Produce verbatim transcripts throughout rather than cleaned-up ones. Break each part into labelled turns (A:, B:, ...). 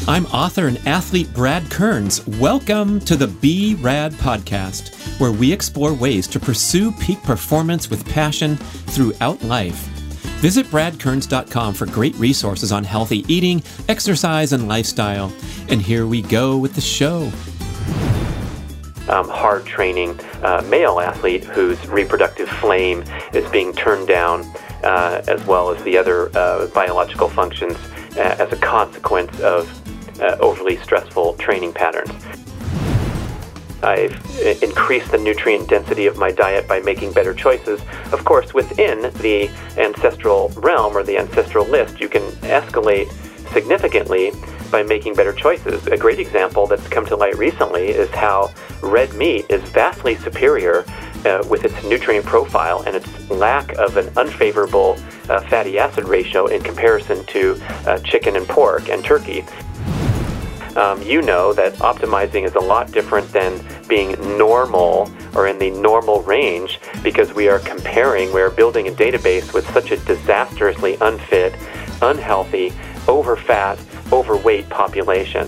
A: I'm author and athlete Brad Kearns. Welcome to the Be Rad podcast, where we explore ways to pursue peak performance with passion throughout life. Visit brad kearns dot com for great resources on healthy eating, exercise, and lifestyle. And here we go with the show.
B: Um, hard training uh, male athlete whose reproductive flame is being turned down, uh, as well as the other uh, biological functions uh, as a consequence of uh, overly stressful training patterns. I've increased the nutrient density of my diet by making better choices. Of course, within the ancestral realm or the ancestral list, you can escalate significantly by making better choices. A great example that's come to light recently is how red meat is vastly superior uh, with its nutrient profile and its lack of an unfavorable uh, fatty acid ratio in comparison to uh, chicken and pork and turkey. Um, you know that optimizing is a lot different than being normal or in the normal range, because we are comparing, we are building a database with such a disastrously unfit, unhealthy, overfat, overweight population.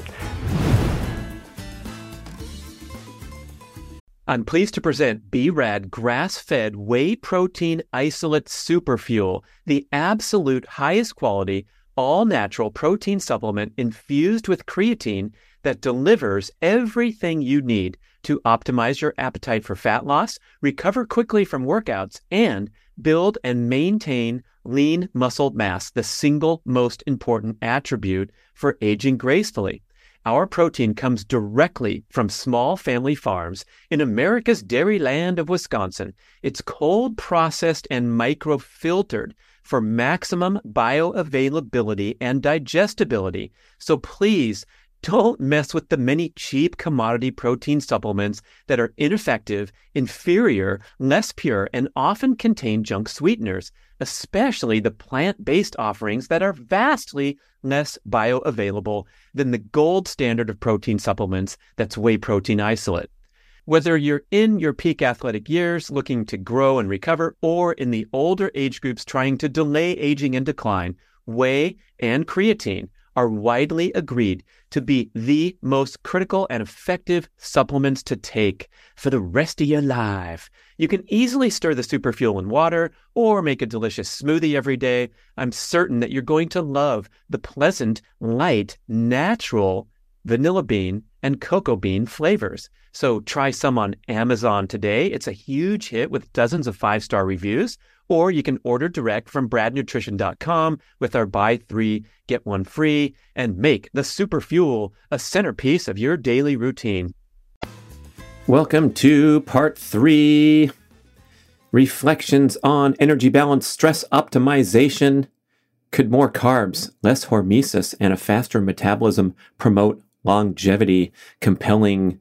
A: I'm pleased to present B-Rad grass-fed whey protein isolate superfuel, the absolute highest quality, all-natural protein supplement infused with creatine that delivers everything you need to optimize your appetite for fat loss, recover quickly from workouts, and build and maintain lean muscle mass, the single most important attribute for aging gracefully. Our protein comes directly from small family farms in America's dairy land of Wisconsin. It's cold processed and microfiltered for maximum bioavailability and digestibility. So please don't mess with the many cheap commodity protein supplements that are ineffective, inferior, less pure, and often contain junk sweeteners, especially the plant-based offerings that are vastly less bioavailable than the gold standard of protein supplements, that's whey protein isolate. Whether you're in your peak athletic years looking to grow and recover, or in the older age groups trying to delay aging and decline, whey and creatine are widely agreed to be the most critical and effective supplements to take for the rest of your life. You can easily stir the superfuel in water or make a delicious smoothie every day. I'm certain that you're going to love the pleasant, light, natural vanilla bean and cocoa bean flavors. So try some on Amazon today. It's a huge hit with dozens of five-star reviews. Or you can order direct from brad nutrition dot com with our buy three, get one free, and make the superfuel a centerpiece of your daily routine.
B: Welcome to part three, reflections on energy balance, stress optimization. Could more carbs, less hormesis, and a faster metabolism promote longevity? Compelling,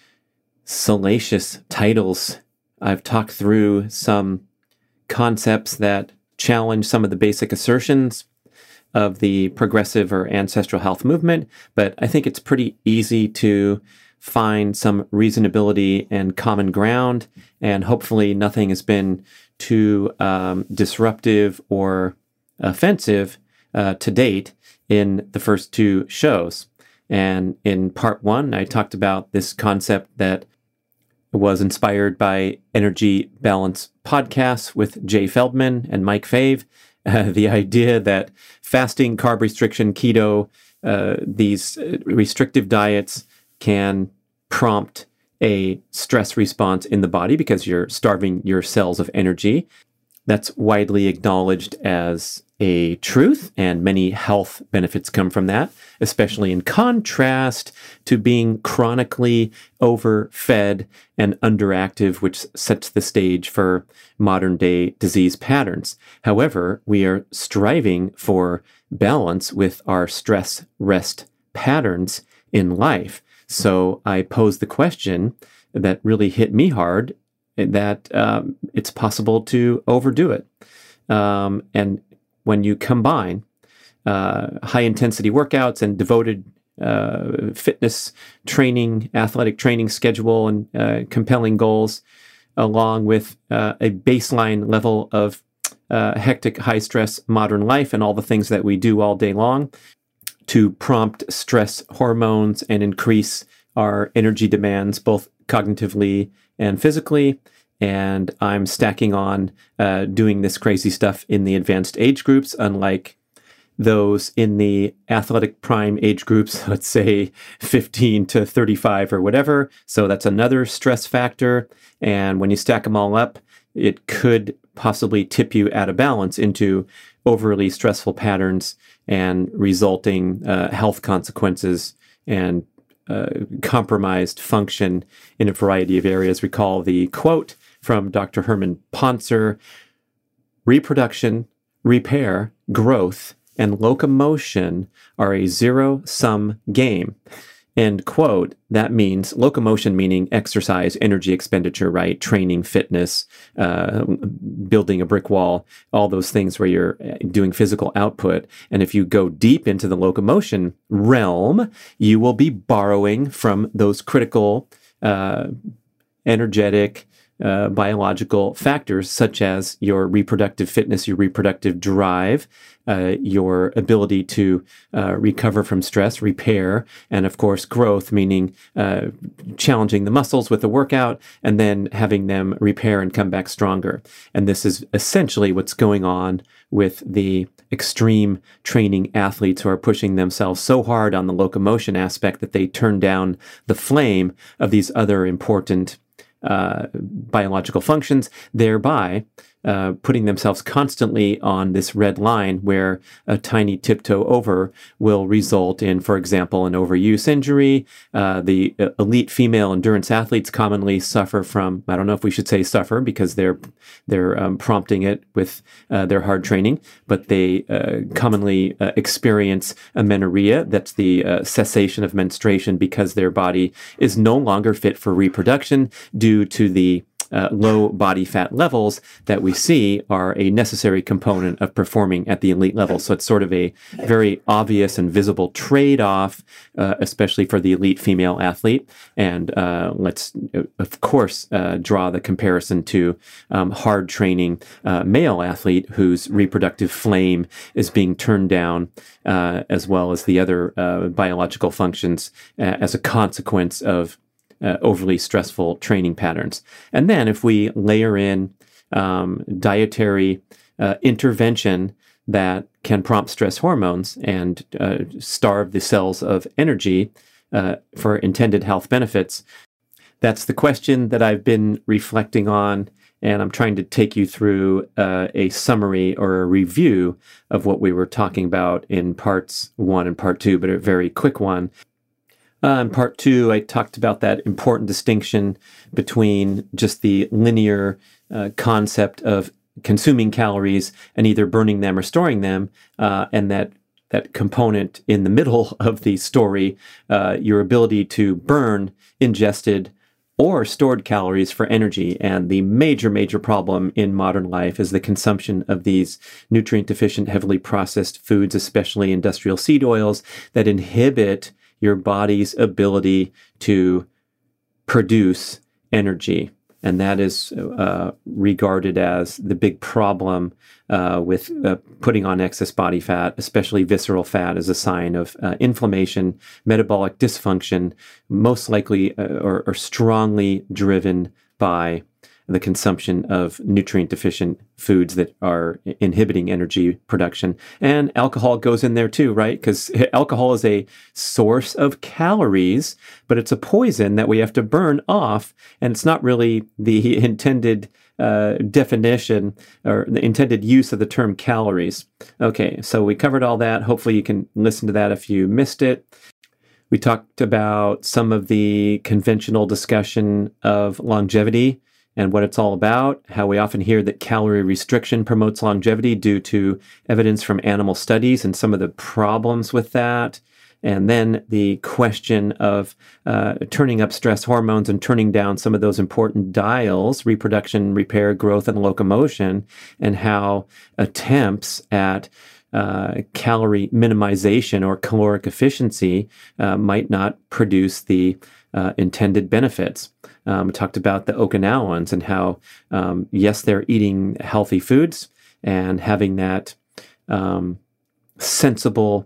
B: salacious titles. I've talked through some concepts that challenge some of the basic assertions of the progressive or ancestral health movement, but I think it's pretty easy to find some reasonability and common ground, and hopefully nothing has been too um, disruptive or offensive uh, to date in the first two shows. And in part one, I talked about this concept that was inspired by Energy Balance podcasts with Jay Feldman and Mike Fave. Uh, the idea that fasting, carb restriction, keto, uh, these restrictive diets can prompt a stress response in the body because you're starving your cells of energy. That's widely acknowledged as a truth, and many health benefits come from that, especially in contrast to being chronically overfed and underactive, which sets the stage for modern day disease patterns. However, we are striving for balance with our stress rest patterns in life. So I posed the question that really hit me hard, that um, it's possible to overdo it. Um, and when you combine uh, high-intensity workouts and devoted uh, fitness training, athletic training schedule, and uh, compelling goals, along with uh, a baseline level of uh, hectic, high-stress modern life and all the things that we do all day long, to prompt stress hormones and increase our energy demands, both cognitively and physically. And I'm stacking on uh, doing this crazy stuff in the advanced age groups, unlike those in the athletic prime age groups, let's say fifteen to thirty-five or whatever. So that's another stress factor. And when you stack them all up, it could possibly tip you out of balance into overly stressful patterns and resulting uh, health consequences and uh, compromised function in a variety of areas. Recall the quote from Doctor Herman Pontzer: reproduction, repair, growth, and locomotion are a zero-sum game. End quote. That means locomotion meaning exercise, energy expenditure, right? Training, fitness, uh, building a brick wall, all those things where you're doing physical output. And if you go deep into the locomotion realm, you will be borrowing from those critical, uh, energetic, Uh, biological factors such as your reproductive fitness, your reproductive drive, uh, your ability to uh, recover from stress, repair, and of course growth, meaning uh, challenging the muscles with a workout and then having them repair and come back stronger. And this is essentially what's going on with the extreme training athletes who are pushing themselves so hard on the locomotion aspect that they turn down the flame of these other important Uh, biological functions, thereby uh, putting themselves constantly on this red line where a tiny tiptoe over will result in, for example, an overuse injury. Uh, the uh, elite female endurance athletes commonly suffer from, I don't know if we should say suffer because they're they're um, prompting it with uh, their hard training, but they uh, commonly uh, experience amenorrhea. That's the uh, cessation of menstruation because their body is no longer fit for reproduction due to the Uh, low body fat levels that we see are a necessary component of performing at the elite level. So it's sort of a very obvious and visible trade-off, uh, especially for the elite female athlete. And uh, let's, of course, uh, draw the comparison to um, hard training uh, male athlete whose reproductive flame is being turned down, uh, as well as the other uh, biological functions uh, as a consequence of Uh, overly stressful training patterns. And then if we layer in um, dietary uh, intervention that can prompt stress hormones and uh, starve the cells of energy uh, for intended health benefits, that's the question that I've been reflecting on, and I'm trying to take you through uh, a summary or a review of what we were talking about in parts one and part two, but a very quick one. Uh, in part two, I talked about that important distinction between just the linear uh, concept of consuming calories and either burning them or storing them, uh, and that that component in the middle of the story, uh, your ability to burn ingested or stored calories for energy. And the major, major problem in modern life is the consumption of these nutrient-deficient, heavily processed foods, especially industrial seed oils, that inhibit your body's ability to produce energy. And that is uh, regarded as the big problem uh, with uh, putting on excess body fat, especially visceral fat, as a sign of uh, inflammation, metabolic dysfunction, most likely uh, or, or strongly driven by the consumption of nutrient-deficient foods that are inhibiting energy production. And alcohol goes in there too, right? Because alcohol is a source of calories, but it's a poison that we have to burn off, and it's not really the intended uh, definition or the intended use of the term calories. Okay, so we covered all that. Hopefully you can listen to that if you missed it. We talked about some of the conventional discussion of longevity and what it's all about, how we often hear that calorie restriction promotes longevity due to evidence from animal studies and some of the problems with that. And then the question of uh, turning up stress hormones and turning down some of those important dials, reproduction, repair, growth, and locomotion, and how attempts at uh, calorie minimization or caloric efficiency uh, might not produce the uh, intended benefits. Um, we talked about the Okinawans and how, um, yes, they're eating healthy foods and having that um, sensible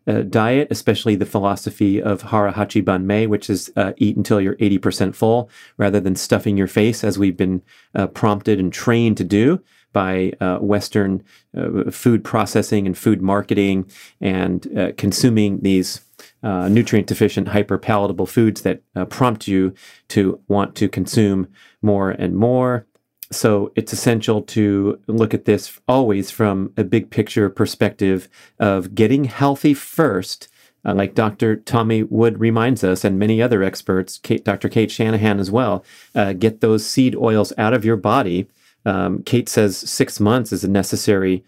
B: uh, diet, especially the philosophy of Hara Hachi Banmei, which is uh, eat until you're eighty percent full, rather than stuffing your face as we've been uh, prompted and trained to do by uh, Western uh, food processing and food marketing, and uh, consuming these uh, nutrient-deficient, hyper-palatable foods that uh, prompt you to want to consume more and more. So it's essential to look at this always from a big picture perspective of getting healthy first, uh, like Doctor Tommy Wood reminds us, and many other experts, Kate, Doctor Kate Shanahan as well. Uh, get those seed oils out of your body. Um, Kate says six months is a necessary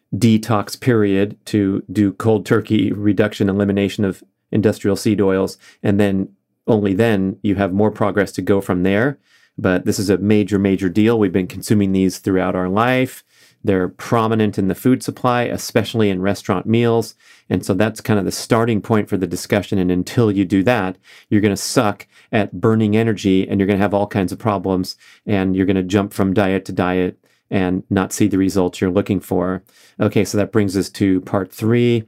B: detox period to do cold turkey reduction, elimination of industrial seed oils, and then only then you have more progress to go from there. But this is a major, major deal. We've been consuming these throughout our life. They're prominent in the food supply, especially in restaurant meals. And so that's kind of the starting point for the discussion. And until you do that, you're going to suck at burning energy, and you're going to have all kinds of problems, and you're going to jump from diet to diet and not see the results you're looking for. Okay, so that brings us to part three,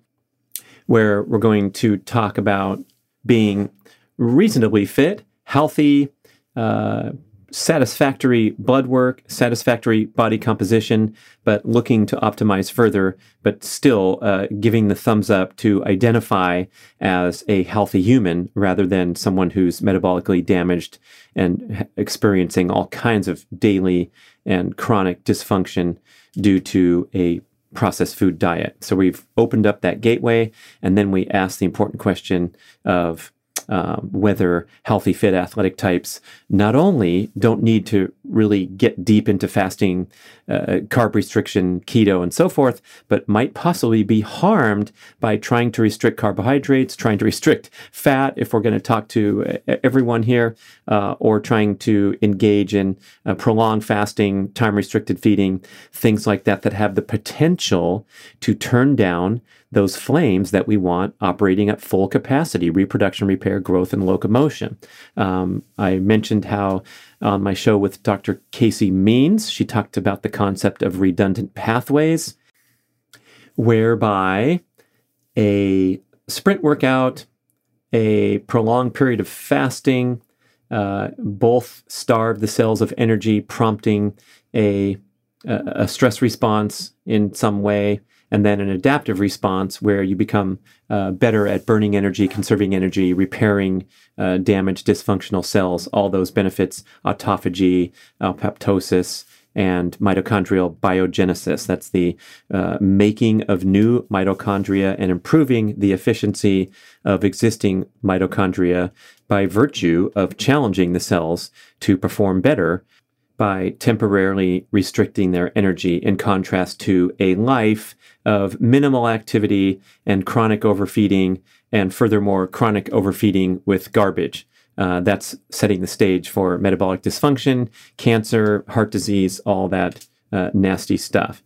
B: where we're going to talk about being reasonably fit, healthy, uh, satisfactory blood work, satisfactory body composition, but looking to optimize further, but still uh, giving the thumbs up to identify as a healthy human rather than someone who's metabolically damaged and experiencing all kinds of daily and chronic dysfunction due to a processed food diet. So we've opened up that gateway, and then we ask the important question of Um, whether healthy, fit athletic types not only don't need to really get deep into fasting, uh, carb restriction, keto, and so forth, but might possibly be harmed by trying to restrict carbohydrates, trying to restrict fat, if we're going to talk to everyone here, uh, or trying to engage in uh, prolonged fasting, time-restricted feeding, things like that, that have the potential to turn down those flames that we want operating at full capacity: reproduction, repair, growth, and locomotion. Um, I mentioned how on my show with Doctor Casey Means, she talked about the concept of redundant pathways, whereby a sprint workout, a prolonged period of fasting, uh, both starve the cells of energy, prompting a, a stress response in some way, and then an adaptive response where you become uh, better at burning energy, conserving energy, repairing uh, damaged, dysfunctional cells, all those benefits: autophagy, apoptosis, and mitochondrial biogenesis. That's the uh, making of new mitochondria and improving the efficiency of existing mitochondria by virtue of challenging the cells to perform better by temporarily restricting their energy, in contrast to a life of minimal activity and chronic overfeeding, and furthermore, chronic overfeeding with garbage. Uh, that's setting the stage for metabolic dysfunction, cancer, heart disease, all that uh, nasty stuff.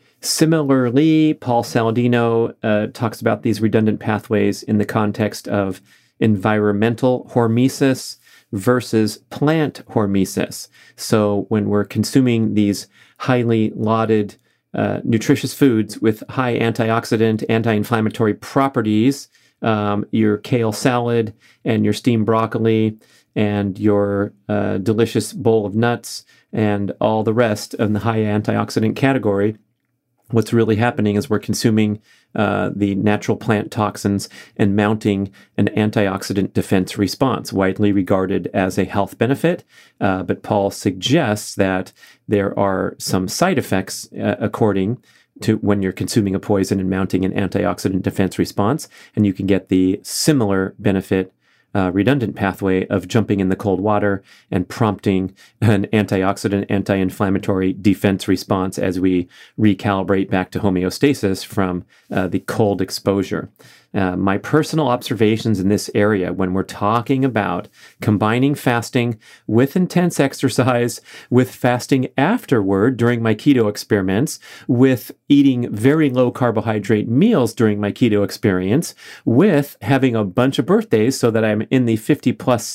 B: Similarly, Paul Saladino uh, talks about these redundant pathways in the context of environmental hormesis versus plant hormesis. So when we're consuming these highly lauded uh, nutritious foods with high antioxidant, anti-inflammatory properties, um, your kale salad and your steamed broccoli and your uh, delicious bowl of nuts and all the rest in the high antioxidant category, what's really happening is we're consuming uh, the natural plant toxins and mounting an antioxidant defense response, widely regarded as a health benefit. Uh, but Paul suggests that there are some side effects uh, according to when you're consuming a poison and mounting an antioxidant defense response, and you can get the similar benefit Uh, redundant pathway of jumping in the cold water and prompting an antioxidant, anti-inflammatory defense response as we recalibrate back to homeostasis from uh, the cold exposure. Uh, my personal observations in this area, when we're talking about combining fasting with intense exercise, with fasting afterward during my keto experiments, with eating very low carbohydrate meals during my keto experience, with having a bunch of birthdays so that I'm in the fifty plus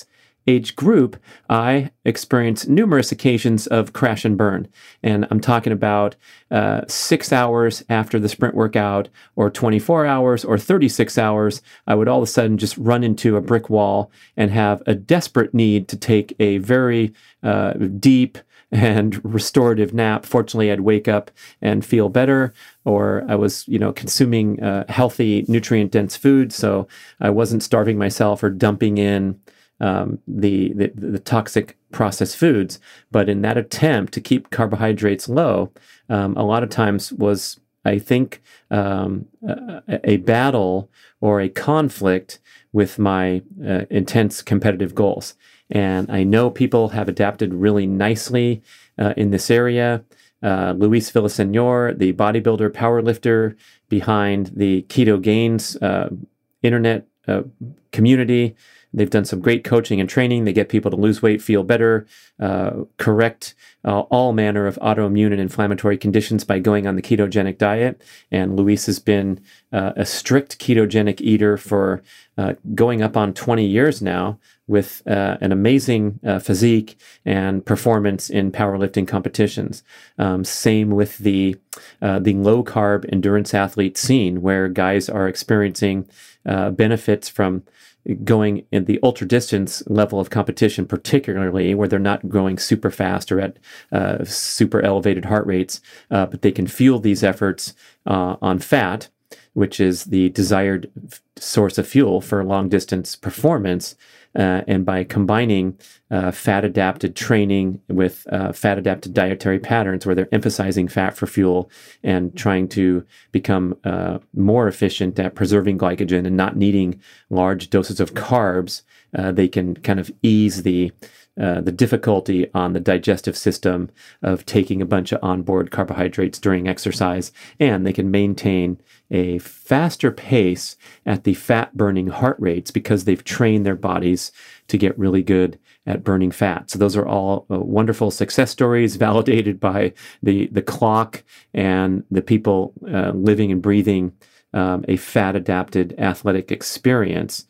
B: age group, I experienced numerous occasions of crash and burn. And I'm talking about uh, six hours after the sprint workout, or twenty-four hours, or thirty-six hours, I would all of a sudden just run into a brick wall and have a desperate need to take a very uh, deep and restorative nap. Fortunately, I'd wake up and feel better, or I was, you know, consuming uh, healthy, nutrient-dense food, so I wasn't starving myself or dumping in um, the, the the toxic processed foods. But in that attempt to keep carbohydrates low, um, a lot of times was, I think, um, a, a battle or a conflict with my uh, intense competitive goals. And I know people have adapted really nicely uh, in this area. Uh, Luis Villaseñor, the bodybuilder, powerlifter behind the Keto Gains uh, internet uh, community, they've done some great coaching and training. They get people to lose weight, feel better, uh, correct uh, all manner of autoimmune and inflammatory conditions by going on the ketogenic diet. And Luis has been uh, a strict ketogenic eater for uh, going up on twenty years now, with uh, an amazing uh, physique and performance in powerlifting competitions. Um, same with the uh, the low carb endurance athlete scene, where guys are experiencing uh, benefits from going in the ultra distance level of competition, particularly where they're not going super fast or at uh, super elevated heart rates, uh, but they can fuel these efforts uh, on fat, which is the desired f- source of fuel for long distance performance. Uh, and by combining uh, fat-adapted training with uh, fat-adapted dietary patterns, where they're emphasizing fat for fuel and trying to become uh, more efficient at preserving glycogen and not needing large doses of carbs, uh, they can kind of ease the uh, the difficulty on the digestive system of taking a bunch of onboard carbohydrates during exercise, and they can maintain a faster pace at the fat-burning heart rates because they've trained their bodies to get really good at burning fat. So those are all uh, wonderful success stories, validated by the, the clock and the people uh, living and breathing um, a fat-adapted athletic experience.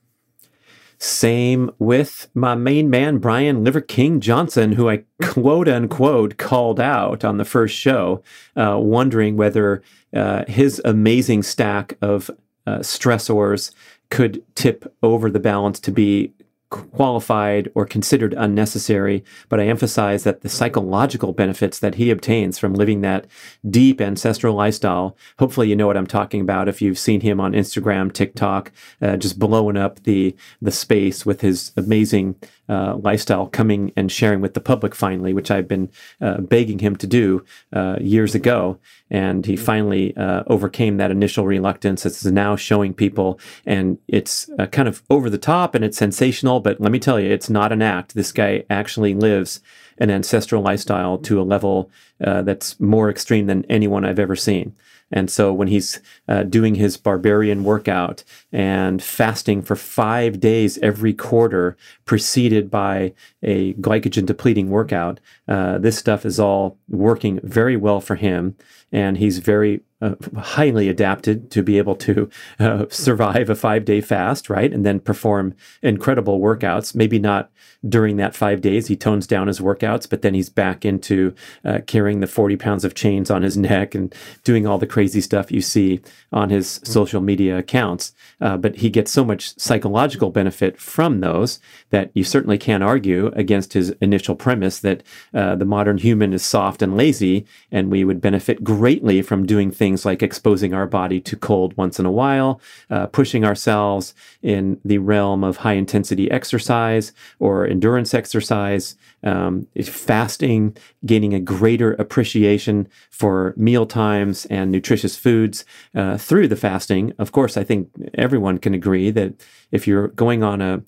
B: Same with my main man, Brian Liver King Johnson, who I quote unquote called out on the first show, uh, wondering whether uh, his amazing stack of uh, stressors could tip over the balance to be qualified or considered unnecessary. But I emphasize that the psychological benefits that he obtains from living that deep ancestral lifestyle, hopefully you know what I'm talking about if you've seen him on Instagram, TikTok, uh, just blowing up the the space with his amazing uh, lifestyle, coming and sharing with the public finally, which I've been uh, begging him to do uh, years ago. And he finally uh, overcame that initial reluctance. It's now showing people, and it's uh, kind of over the top and it's sensational, but let me tell you, it's not an act. This guy actually lives an ancestral lifestyle to a level uh, that's more extreme than anyone I've ever seen. And so when he's uh, doing his barbarian workout and fasting for five days every quarter, preceded by a glycogen depleting workout, uh, this stuff is all working very well for him. And he's very uh, highly adapted to be able to uh, survive a five-day fast, right? And then perform incredible workouts. Maybe not during that five days. He tones down his workouts, but then he's back into uh, carrying the forty pounds of chains on his neck and doing all the crazy stuff you see on his social media accounts. Uh, but he gets so much psychological benefit from those that you certainly can't argue against his initial premise that uh, the modern human is soft and lazy, and we would benefit greatly from doing things like exposing our body to cold once in a while, uh, pushing ourselves in the realm of high intensity exercise or endurance exercise, um, fasting, gaining a greater appreciation for meal times and nutritious foods uh, through the fasting. Of course, I think everyone can agree that if you're going on a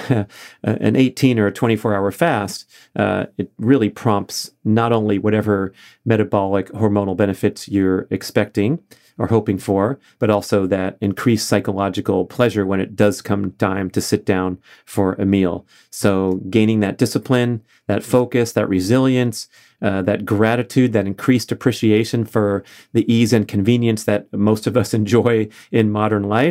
B: an eighteen or a twenty-four hour fast, uh, it really prompts not only whatever metabolic hormonal benefits you're expecting or hoping for, but also that increased psychological pleasure when it does come time to sit down for a meal. So gaining that discipline, that focus, that resilience, uh, that gratitude, that increased appreciation for the ease and convenience that most of us enjoy in modern life,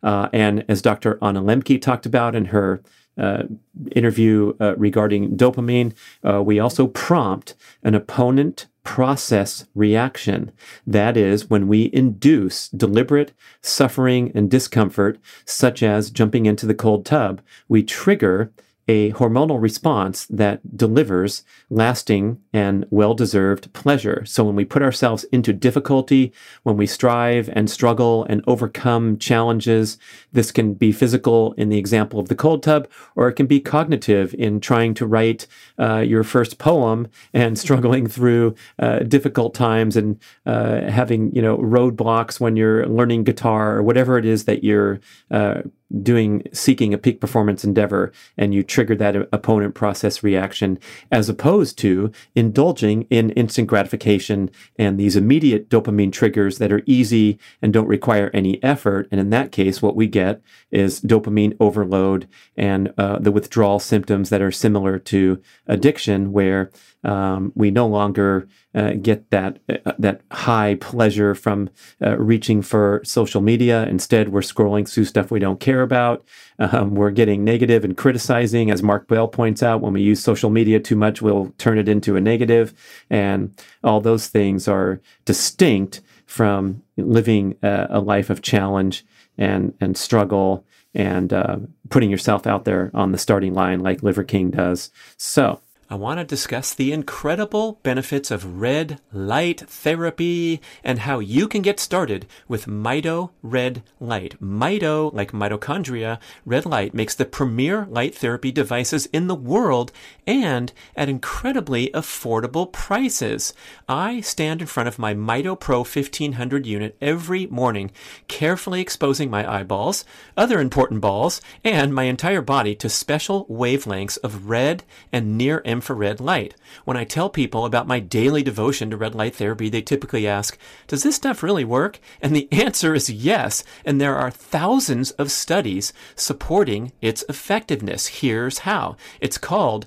B: Uh, and as Doctor Anna Lembke talked about in her uh, interview uh, regarding dopamine, uh, we also prompt an opponent process reaction. That is, when we induce deliberate suffering and discomfort, such as jumping into the cold tub, we trigger a hormonal response that delivers lasting and well-deserved pleasure. So when we put ourselves into difficulty, when we strive and struggle and overcome challenges, this can be physical in the example of the cold tub, or it can be cognitive in trying to write uh, your first poem and struggling through uh, difficult times and uh, having, you know, roadblocks when you're learning guitar or whatever it is that you're uh, doing, seeking a peak performance endeavor, and you trigger that opponent process reaction, as opposed to indulging in instant gratification and these immediate dopamine triggers that are easy and don't require any effort. And in that case, what we get is dopamine overload and uh, the withdrawal symptoms that are similar to addiction, where um, we no longer uh, get that uh, that high pleasure from uh, reaching for social media. Instead, we're scrolling through stuff we don't care about. Um, we're getting negative and criticizing. As Mark Bell points out, when we use social media too much, we'll turn it into a negative. And all those things are distinct from living uh, a life of challenge and, and struggle and uh, putting yourself out there on the starting line like Liver King does. So
A: I want to discuss the incredible benefits of red light therapy and how you can get started with Mito Red Light. Mito, like mitochondria, red light makes the premier light therapy devices in the world and at incredibly affordable prices. I stand in front of my Mito Pro fifteen hundred unit every morning, carefully exposing my eyeballs, other important balls, and my entire body to special wavelengths of red and near infrared light. When I tell people about my daily devotion to red light therapy, they typically ask, does this stuff really work? And the answer is yes, and there are thousands of studies supporting its effectiveness. Here's how. It's called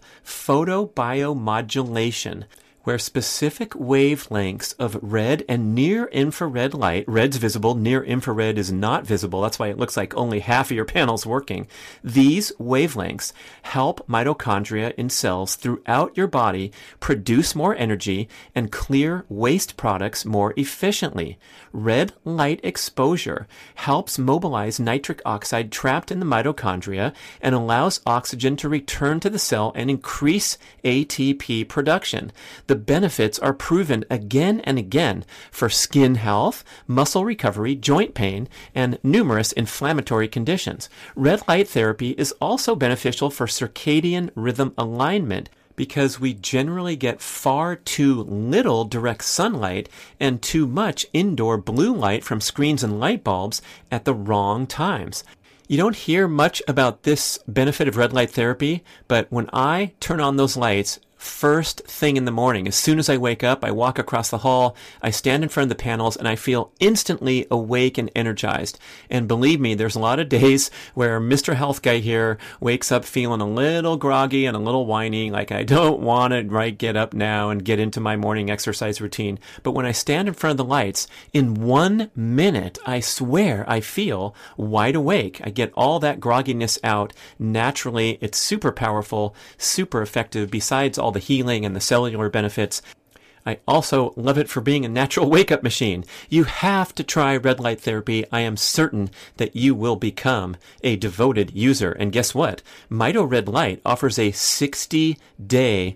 A: photobiomodulation, where specific wavelengths of red and near-infrared light, red's visible, near-infrared is not visible, that's why it looks like only half of your panel's working. These wavelengths help mitochondria in cells throughout your body produce more energy and clear waste products more efficiently. Red light exposure helps mobilize nitric oxide trapped in the mitochondria and allows oxygen to return to the cell and increase A T P production. The benefits are proven again and again for skin health, muscle recovery, joint pain, and numerous inflammatory conditions. Red light therapy is also beneficial for circadian rhythm alignment, because we generally get far too little direct sunlight and too much indoor blue light from screens and light bulbs at the wrong times. You don't hear much about this benefit of red light therapy, but when I turn on those lights, first thing in the morning, as soon as I wake up, I walk across the hall, I stand in front of the panels, and I feel instantly awake and energized. And believe me, there's a lot of days where Mister Health Guy here wakes up feeling a little groggy and a little whiny, like I don't want to right get up now and get into my morning exercise routine. But when I stand in front of the lights, in one minute, I swear I feel wide awake. I get all that grogginess out naturally. It's super powerful, super effective, besides all the healing and the cellular benefits. I also love it for being a natural wake-up machine. You have to try red light therapy. I am certain that you will become a devoted user. And guess what? Mito Red Light offers a sixty-day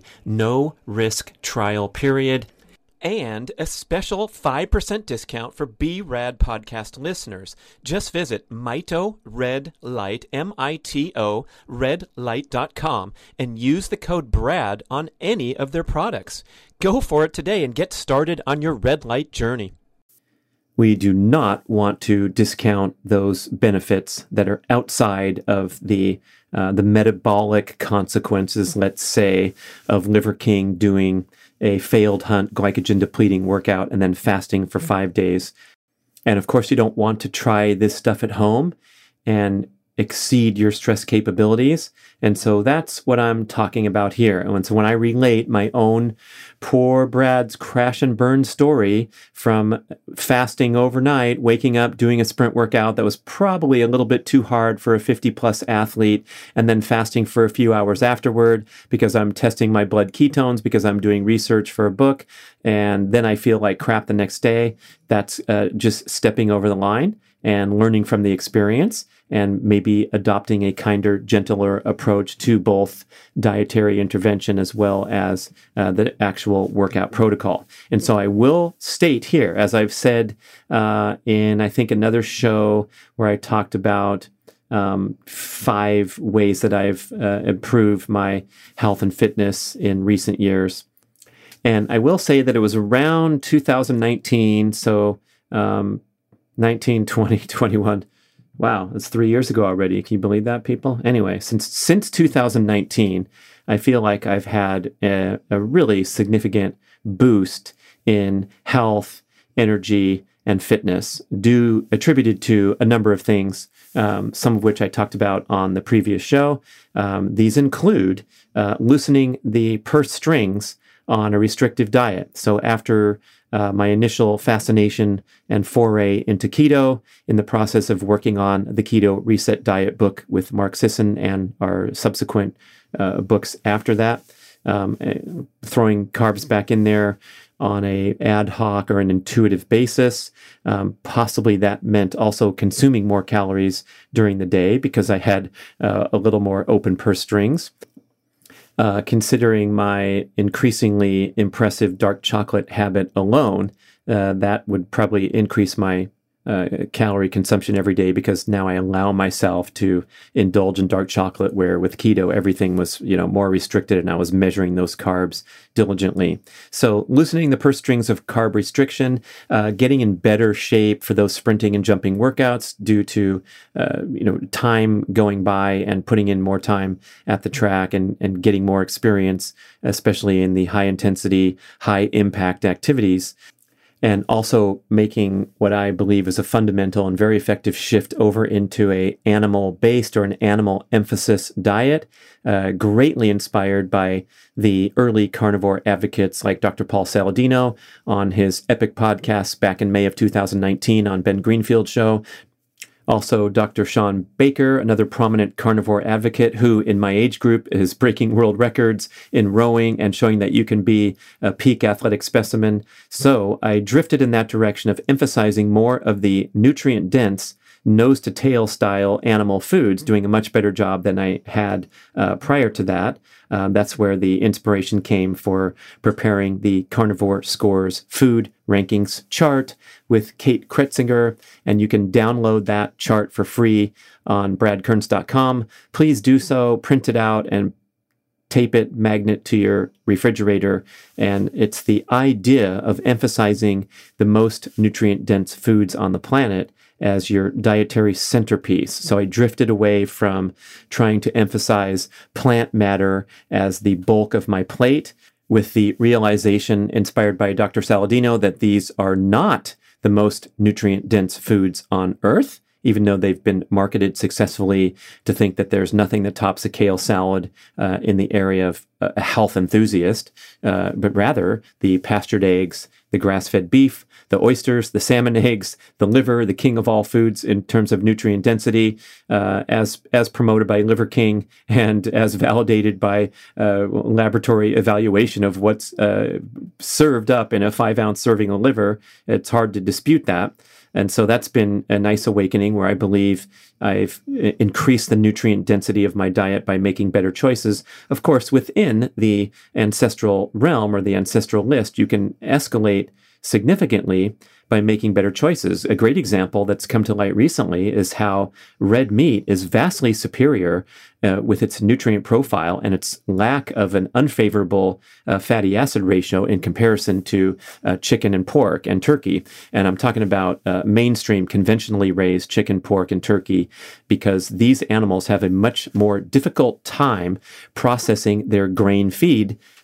A: no-risk trial period and a special five percent discount for B Rad podcast listeners. Just visit Mito Red Light, M I T O, red light dot com, and use the code BRAD on any of their products. Go for it today and get started on your red light journey.
B: We do not want to discount those benefits that are outside of the uh, the metabolic consequences, let's say, of Liver King doing a failed hunt glycogen depleting workout and then fasting for five days. And of course, you don't want to try this stuff at home. And exceed your stress capabilities. And so that's what I'm talking about here. And so when I relate my own poor Brad's crash and burn story from fasting overnight, waking up, doing a sprint workout that was probably a little bit too hard for a fifty plus athlete, and then fasting for a few hours afterward because I'm testing my blood ketones, because I'm doing research for a book, and then I feel like crap the next day. That's uh, just stepping over the line and learning from the experience, and maybe adopting a kinder, gentler approach to both dietary intervention as well as uh, the actual workout protocol. And so I will state here, as I've said uh, in, I think, another show where I talked about um, five ways that I've uh, improved my health and fitness in recent years. And I will say that it was around two thousand nineteen, so um, nineteen, twenty, twenty-one. Wow, that's three years ago already. Can you believe that, people? Anyway, since since two thousand nineteen, I feel like I've had a, a really significant boost in health, energy, and fitness, due attributed to a number of things, um, some of which I talked about on the previous show. Um, these include uh, loosening the purse strings on a restrictive diet. So after Uh, my initial fascination and foray into keto, in the process of working on the Keto Reset Diet book with Mark Sisson and our subsequent uh, books after that, um, throwing carbs back in there on a ad hoc or an intuitive basis. Um, possibly that meant also consuming more calories during the day because I had uh, a little more open purse strings. Uh, considering my increasingly impressive dark chocolate habit alone, uh, that would probably increase my uh, calorie consumption every day, because now I allow myself to indulge in dark chocolate, where with keto, everything was, you know, more restricted, and I was measuring those carbs diligently. So loosening the purse strings of carb restriction, uh, getting in better shape for those sprinting and jumping workouts due to, uh, you know, time going by and putting in more time at the track and, and getting more experience, especially in the high intensity, high impact activities. And also making what I believe is a fundamental and very effective shift over into a animal-based or an animal emphasis diet, uh, greatly inspired by the early carnivore advocates like Doctor Paul Saladino on his epic podcast back in May of two thousand nineteen on Ben Greenfield's show. Also, Doctor Sean Baker, another prominent carnivore advocate who, in my age group, is breaking world records in rowing and showing that you can be a peak athletic specimen. So I drifted in that direction of emphasizing more of the nutrient-dense, nose-to-tail style animal foods, doing a much better job than I had uh, prior to that. Um, that's where the inspiration came for preparing the Carnivore Scores Food Rankings chart with Kate Kretzinger, and you can download that chart for free on brad kearns dot com. Please do so, print it out, and tape it magnet to your refrigerator. And it's the idea of emphasizing the most nutrient-dense foods on the planet as your dietary centerpiece. So I drifted away from trying to emphasize plant matter as the bulk of my plate, with the realization inspired by Doctor Saladino that these are not the most nutrient-dense foods on Earth, even though they've been marketed successfully to think that there's nothing that tops a kale salad uh, in the area of a health enthusiast, uh, but rather the pastured eggs, the grass-fed beef, the oysters, the salmon eggs, the liver, the king of all foods in terms of nutrient density, uh, as as promoted by Liver King and as validated by uh, laboratory evaluation of what's uh, served up in a five-ounce serving of liver. It's hard to dispute that. And so that's been a nice awakening, where I believe I've increased the nutrient density of my diet by making better choices. Of course, within the ancestral realm or the ancestral list, you can escalate significantly by making better choices. A great example that's come to light recently is how red meat is vastly superior uh, with its nutrient profile and its lack of an unfavorable uh, fatty acid ratio in comparison to uh, chicken and pork and turkey. And I'm talking about uh, mainstream, conventionally raised chicken, pork, and turkey, because these animals have a much more difficult time processing their grain feed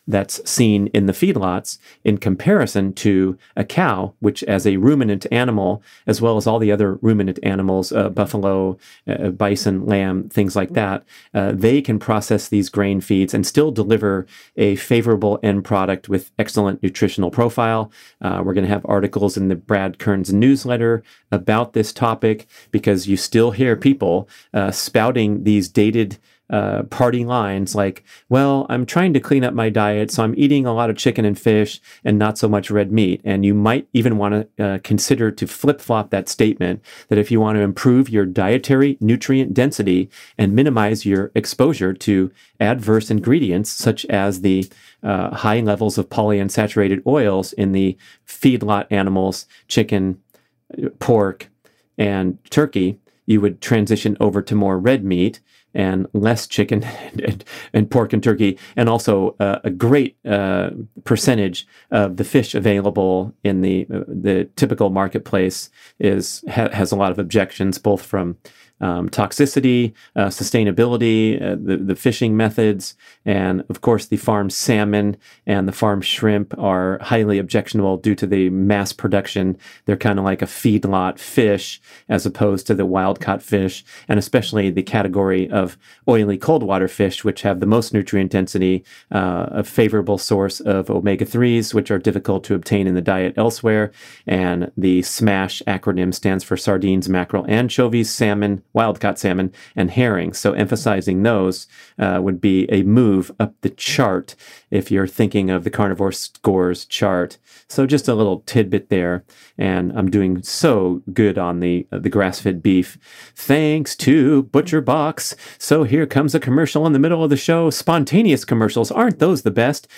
B: that's seen in the feedlots in comparison to a cow, which as a ruminant animal, as well as all the other ruminant animals, uh, buffalo, uh, bison, lamb, things like that, uh, they can process these grain feeds and still deliver a favorable end product with excellent nutritional profile. Uh, we're going to have articles in the Brad Kearns newsletter about this topic, because you still hear people uh, spouting these dated Uh, party lines like, well, I'm trying to clean up my diet, so I'm eating a lot of chicken and fish and not so much red meat. And you might even want to uh, consider to flip-flop that statement, that if you want to improve your dietary nutrient density and minimize your exposure to adverse ingredients, such as the uh, high levels of polyunsaturated oils in the feedlot animals, chicken, pork, and turkey, you would transition over to more red meat and less chicken and, and pork and turkey, and also uh, a great uh, percentage of the fish available in the uh, the typical marketplace is ha- has a lot of objections, both from um, toxicity, uh, sustainability, uh, the, the fishing methods, and of course the farm salmon and the farm shrimp are highly objectionable due to the mass production. They're kind of like a feedlot fish as opposed to the wild-caught fish, and especially the category of oily cold water fish, which have the most nutrient density, uh, a favorable source of omega threes, which are difficult to obtain in the diet elsewhere. And the SMASH acronym stands for sardines, mackerel, anchovies, salmon, wild-caught salmon, and herring. So emphasizing those uh, would be a move up the chart if you're thinking of the Carnivore Scores chart. So just a little tidbit there. And I'm doing so good on the uh, the grass-fed beef, thanks to ButcherBox. So here comes a commercial in the middle of the show. Spontaneous commercials, aren't those the best?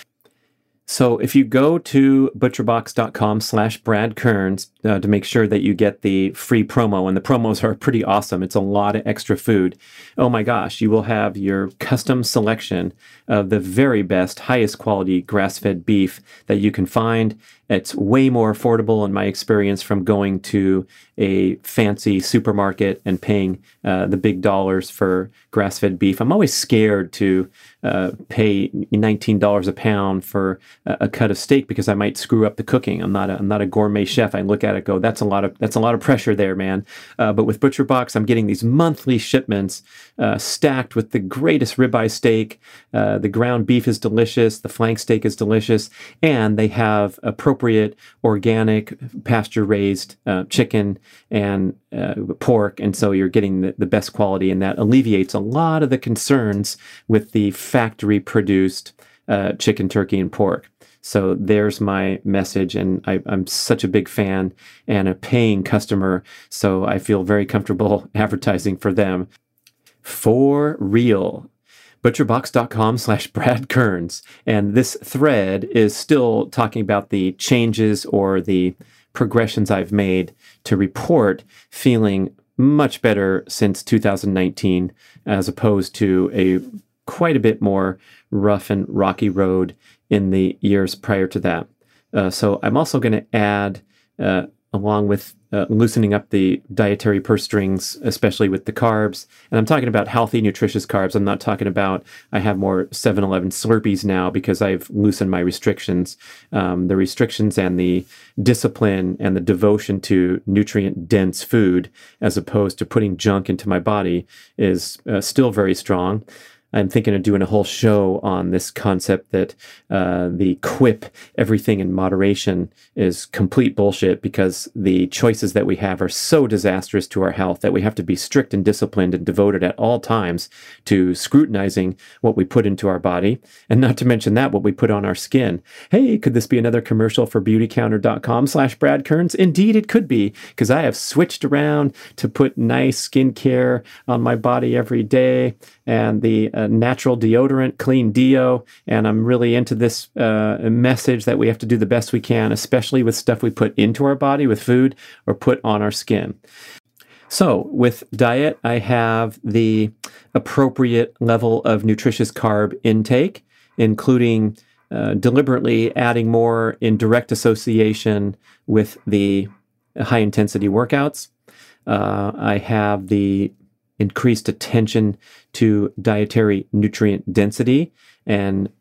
B: So if you go to butcherbox.com slash Brad Kearns uh, to make sure that you get the free promo, and the promos are pretty awesome. It's a lot of extra food. Oh my gosh, you will have your custom selection of the very best, highest quality grass-fed beef that you can find. It's way more affordable in my experience from going to a fancy supermarket and paying uh, the big dollars for grass-fed beef. I'm always scared to uh, pay nineteen dollars a pound for a, a cut of steak because I might screw up the cooking. I'm not a, I'm not a gourmet chef. I look at it, go, that's a lot of that's a lot of pressure there, man. Uh, but with ButcherBox, I'm getting these monthly shipments uh, stacked with the greatest ribeye steak. Uh, the ground beef is delicious. The flank steak is delicious, and they have appropriate appropriate organic pasture-raised uh, chicken and uh, pork, and so you're getting the, the best quality, and that alleviates a lot of the concerns with the factory-produced uh, chicken, turkey, and pork. So there's my message, and I, I'm such a big fan and a paying customer, so I feel very comfortable advertising for them. For real. butcherbox.com slash Brad Kearns. And this thread is still talking about the changes or the progressions I've made to report feeling much better since two thousand nineteen, as opposed to a quite a bit more rough and rocky road in the years prior to that. Uh, so I'm also going to add, uh, along with uh, loosening up the dietary purse strings, especially with the carbs. And I'm talking about healthy, nutritious carbs. I'm not talking about I have more seven eleven Slurpees now because I've loosened my restrictions. Um, the restrictions and the discipline and the devotion to nutrient-dense food, as opposed to putting junk into my body, is uh, still very strong. I'm thinking of doing a whole show on this concept that uh, the quip, everything in moderation, is complete bullshit, because the choices that we have are so disastrous to our health that we have to be strict and disciplined and devoted at all times to scrutinizing what we put into our body, and not to mention that, what we put on our skin. Hey, could this be another commercial for beautycounter.com slash Brad Kearns? Indeed, it could be, because I have switched around to put nice skincare on my body every day, and the uh, natural deodorant, Clean Deo, and I'm really into this uh, message that we have to do the best we can, especially with stuff we put into our body, with food, or put on our skin. So with diet, I have the appropriate level of nutritious carb intake, including uh, deliberately adding more in direct association with the high-intensity workouts. Uh, I have the increased attention to dietary nutrient density and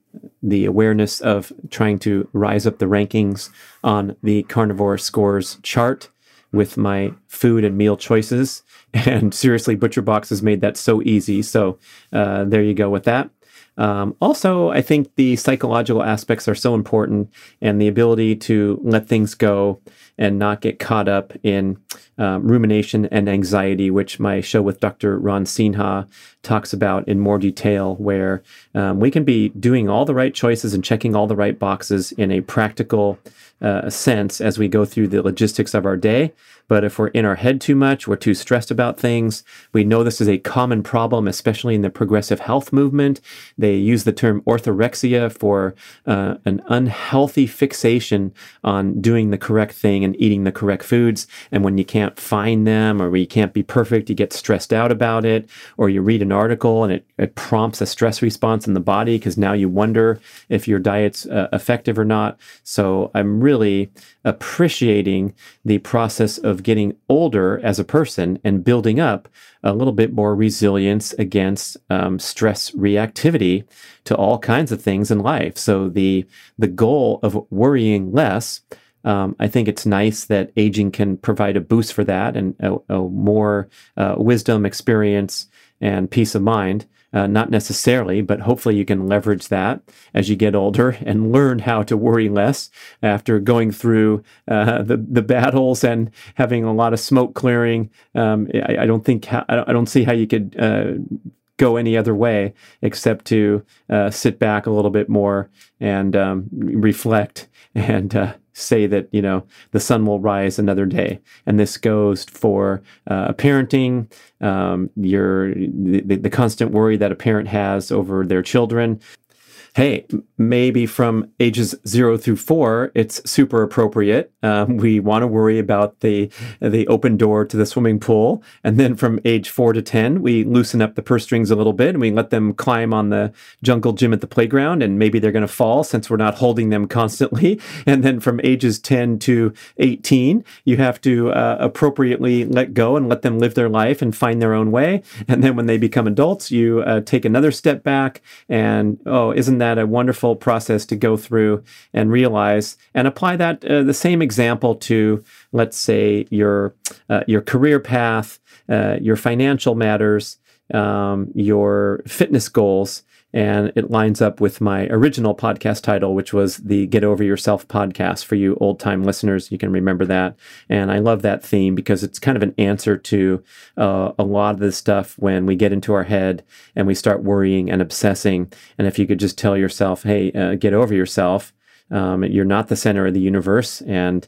B: the awareness of trying to rise up the rankings on the Carnivore Scores chart with my food and meal choices. And seriously, ButcherBox has made that so easy. So uh, there you go with that. Um, also, I think the psychological aspects are so important, and the ability to let things go and not get caught up in um, rumination and anxiety, which my show with Doctor Ron Sinha talks about in more detail, where um, we can be doing all the right choices and checking all the right boxes in a practical uh, sense as we go through the logistics of our day. But if we're in our head too much, we're too stressed about things. We know this is a common problem, especially in the progressive health movement. They use the term orthorexia for uh, an unhealthy fixation on doing the correct thing and eating the correct foods. And when you can't find them, or you can't be perfect, you get stressed out about it, or you read an article and it, it prompts a stress response in the body because now you wonder if your diet's uh, effective or not. So I'm really appreciating the process of getting older as a person and building up a little bit more resilience against um, stress reactivity to all kinds of things in life. So the the goal of worrying less, um, I think it's nice that aging can provide a boost for that, and a, a more uh, wisdom, experience, and peace of mind. Uh, not necessarily, but hopefully you can leverage that as you get older and learn how to worry less after going through uh, the the battles and having a lot of smoke clearing. Um, I, I don't think how, I don't see how you could uh, go any other way except to uh, sit back a little bit more and um, reflect and uh, say that, you know, the sun will rise another day. And this goes for uh, parenting, um, your the, the constant worry that a parent has over their children. Hey, maybe from ages zero through four, it's super appropriate. Um, we want to worry about the the open door to the swimming pool. And then from age four to ten, we loosen up the purse strings a little bit and we let them climb on the jungle gym at the playground. And maybe they're going to fall since we're not holding them constantly. And then from ages ten to eighteen, you have to uh, appropriately let go and let them live their life and find their own way. And then when they become adults, you uh, take another step back and, oh, isn't that a wonderful process to go through and realize and apply that uh, the same example to, let's say, your uh, your career path, uh, your financial matters, um, your fitness goals. And it lines up with my original podcast title, which was the Get Over Yourself podcast. For you old-time listeners, you can remember that. And I love that theme because it's kind of an answer to uh, a lot of this stuff when we get into our head and we start worrying and obsessing. And if you could just tell yourself, hey, uh, get over yourself. Um, you're not the center of the universe. And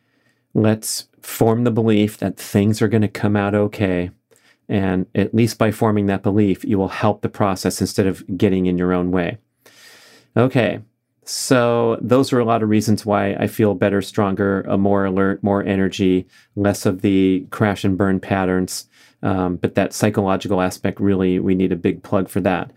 B: let's form the belief that things are going to come out okay. And at least by forming that belief, you will help the process instead of getting in your own way. Okay, so those are a lot of reasons why I feel better, stronger, a more alert, more energy, less of the crash and burn patterns. Um, but that psychological aspect, really, we need a big plug for that.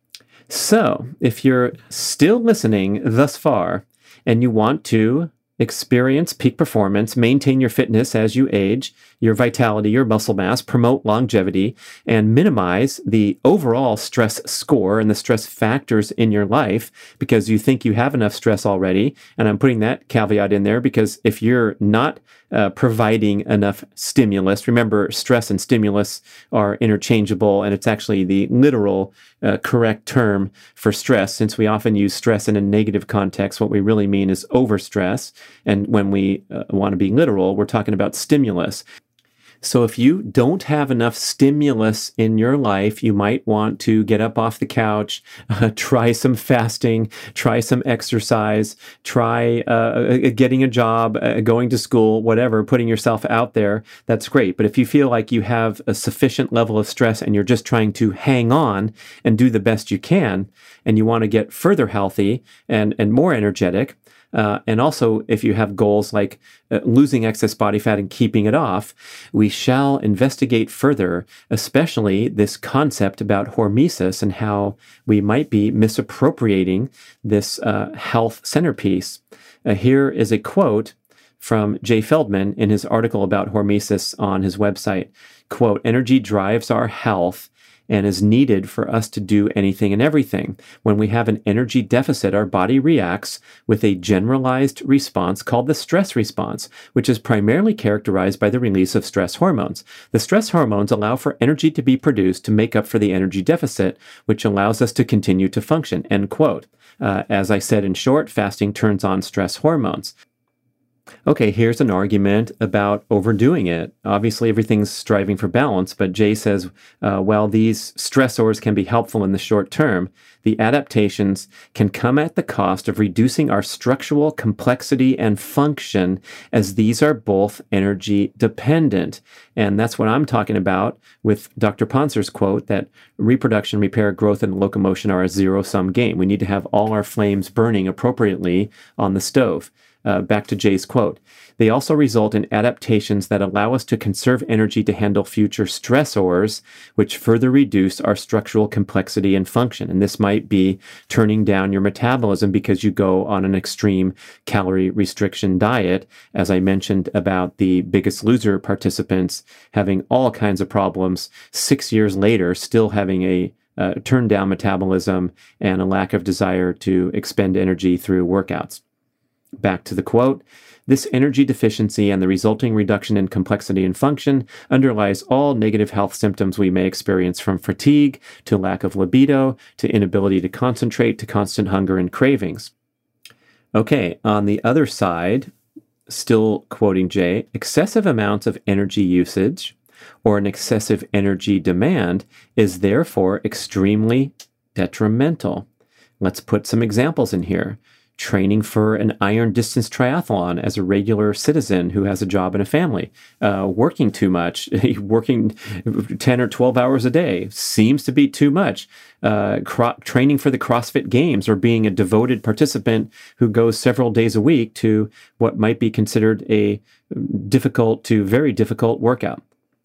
B: So if you're still listening thus far and you want to experience peak performance, maintain your fitness as you age, your vitality, your muscle mass, promote longevity, and minimize the overall stress score and the stress factors in your life because you think you have enough stress already. And I'm putting that caveat in there because if you're not uh, providing enough stimulus, remember stress and stimulus are interchangeable, and it's actually the literal uh, correct term for stress. Since we often use stress in a negative context, what we really mean is overstress. And when we uh, want to be literal, we're talking about stimulus. So if you don't have enough stimulus in your life, you might want to get up off the couch, uh, try some fasting, try some exercise, try uh, getting a job, uh, going to school, whatever, putting yourself out there. That's great. But if you feel like you have a sufficient level of stress and you're just trying to hang on and do the best you can, and you want to get further healthy and, and more energetic, Uh, and also, if you have goals like uh, losing excess body fat and keeping it off, we shall investigate further, especially this concept about hormesis and how we might be misappropriating this uh, health centerpiece. Uh, here is a quote from Jay Feldman in his article about hormesis on his website. Quote, "Energy drives our health, and is needed for us to do anything and everything. When we have an energy deficit, our body reacts with a generalized response called the stress response, which is primarily characterized by the release of stress hormones. The stress hormones allow for energy to be produced to make up for the energy deficit, which allows us to continue to function, end quote. Uh, as I said in short, fasting turns on stress hormones. Okay, here's an argument about overdoing it. Obviously, everything's striving for balance, but Jay says, uh, while these stressors can be helpful in the short term, the adaptations can come at the cost of reducing our structural complexity and function, as these are both energy dependent. And that's what I'm talking about with Doctor Ponser's quote that reproduction, repair, growth, and locomotion are a zero-sum game. We need to have all our flames burning appropriately on the stove. Uh, back to Jay's quote. They also result in adaptations that allow us to conserve energy to handle future stressors, which further reduce our structural complexity and function. And this might be turning down your metabolism because you go on an extreme calorie restriction diet, as I mentioned about the Biggest Loser participants having all kinds of problems six years later, still having a uh, turned down metabolism and a lack of desire to expend energy through workouts. Back to the quote, this energy deficiency and the resulting reduction in complexity and function underlies all negative health symptoms we may experience, from fatigue to lack of libido to inability to concentrate to constant hunger and cravings. Okay, on the other side, still quoting Jay, excessive amounts of energy usage or an excessive energy demand is therefore extremely detrimental. Let's put some examples in here. Training for an iron distance triathlon as a regular citizen who has a job and a family, uh, working too much, working ten or twelve hours a day seems to be too much. Uh, cro- training for the CrossFit Games, or being a devoted participant who goes several days a week to what might be considered a difficult to very difficult workout.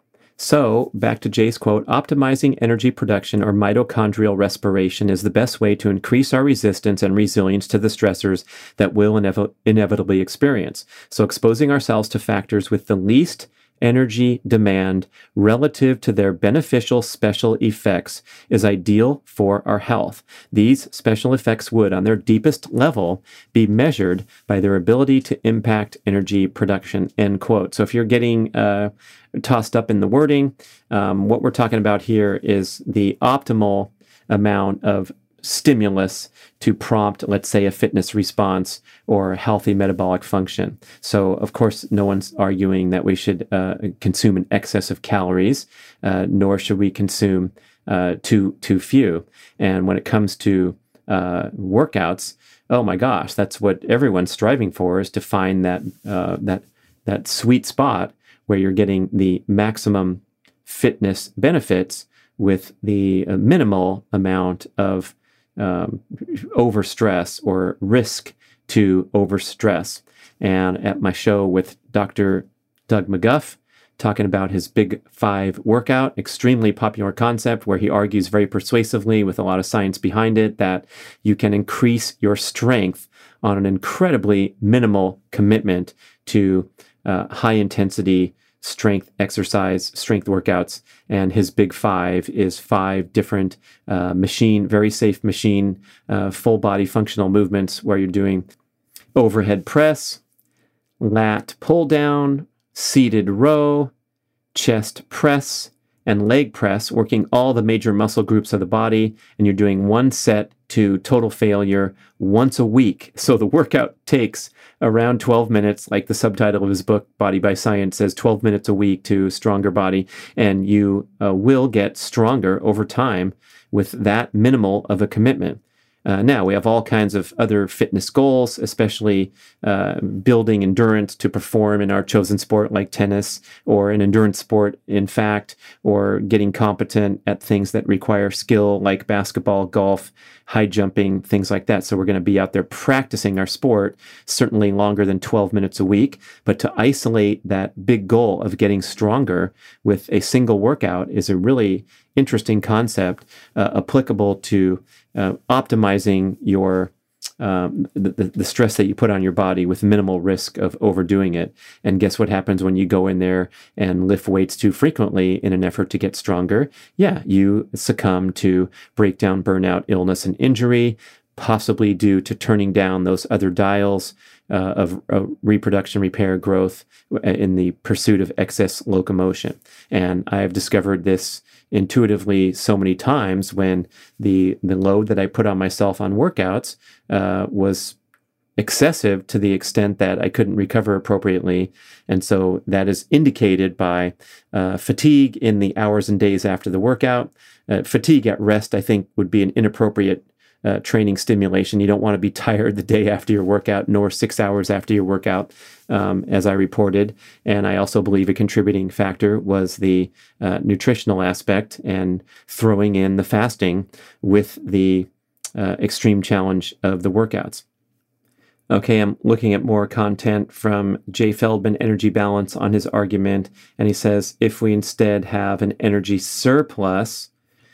B: So, back to Jay's quote, optimizing energy production or mitochondrial respiration is the best way to increase our resistance and resilience to the stressors that we'll inev- inevitably experience. So, exposing ourselves to factors with the least energy demand relative to their beneficial special effects is ideal for our health. These special effects would, on their deepest level, be measured by their ability to impact energy production, end quote. So if you're getting uh, tossed up in the wording, um, what we're talking about here is the optimal amount of stimulus to prompt, let's say, a fitness response or a healthy metabolic function. So, of course, no one's arguing that we should uh, consume an excess of calories, uh, nor should we consume uh, too too few. And when it comes to uh, workouts, oh my gosh, that's what everyone's striving for, is to find that uh, that that sweet spot where you're getting the maximum fitness benefits with the uh, minimal amount of Um, overstress or risk to overstress. And at my show with Doctor Doug McGuff, talking about his Big Five workout, extremely popular concept where he argues very persuasively with a lot of science behind it that you can increase your strength on an incredibly minimal commitment to uh, high intensity strength exercise, strength workouts, and his Big Five is five different uh, machine, very safe machine, uh, full body functional movements where you're doing overhead press, lat pull down, seated row, chest press, and leg press, working all the major muscle groups of the body, and you're doing one set to total failure once a week. So the workout takes around twelve minutes, like the subtitle of his book, Body by Science, says twelve minutes a week to stronger body, and you uh, will get stronger over time with that minimal of a commitment. Uh, now, we have all kinds of other fitness goals, especially uh, building endurance to perform in our chosen sport like tennis, or an endurance sport, in fact, or getting competent at things that require skill like basketball, golf, high jumping, things like that. So we're going to be out there practicing our sport, certainly longer than twelve minutes a week. But to isolate that big goal of getting stronger with a single workout is a really interesting concept uh, applicable to uh, optimizing your um, the, the stress that you put on your body with minimal risk of overdoing it. And guess what happens when you go in there and lift weights too frequently in an effort to get stronger? Yeah, you succumb to breakdown, burnout, illness, and injury, possibly due to turning down those other dials uh, of uh, reproduction, repair, growth in the pursuit of excess locomotion. And I've discovered this intuitively so many times when the the load that I put on myself on workouts uh, was excessive to the extent that I couldn't recover appropriately. And so that is indicated by uh, fatigue in the hours and days after the workout. Uh, fatigue at rest, I think, would be an inappropriate Uh, training stimulation. You don't want to be tired the day after your workout, nor six hours after your workout, um, as I reported. And I also believe a contributing factor was the uh, nutritional aspect and throwing in the fasting with the uh, extreme challenge of the workouts. Okay, I'm looking at more content from Jay Feldman, Energy Balance, on his argument. And he says, if we instead have an energy surplus,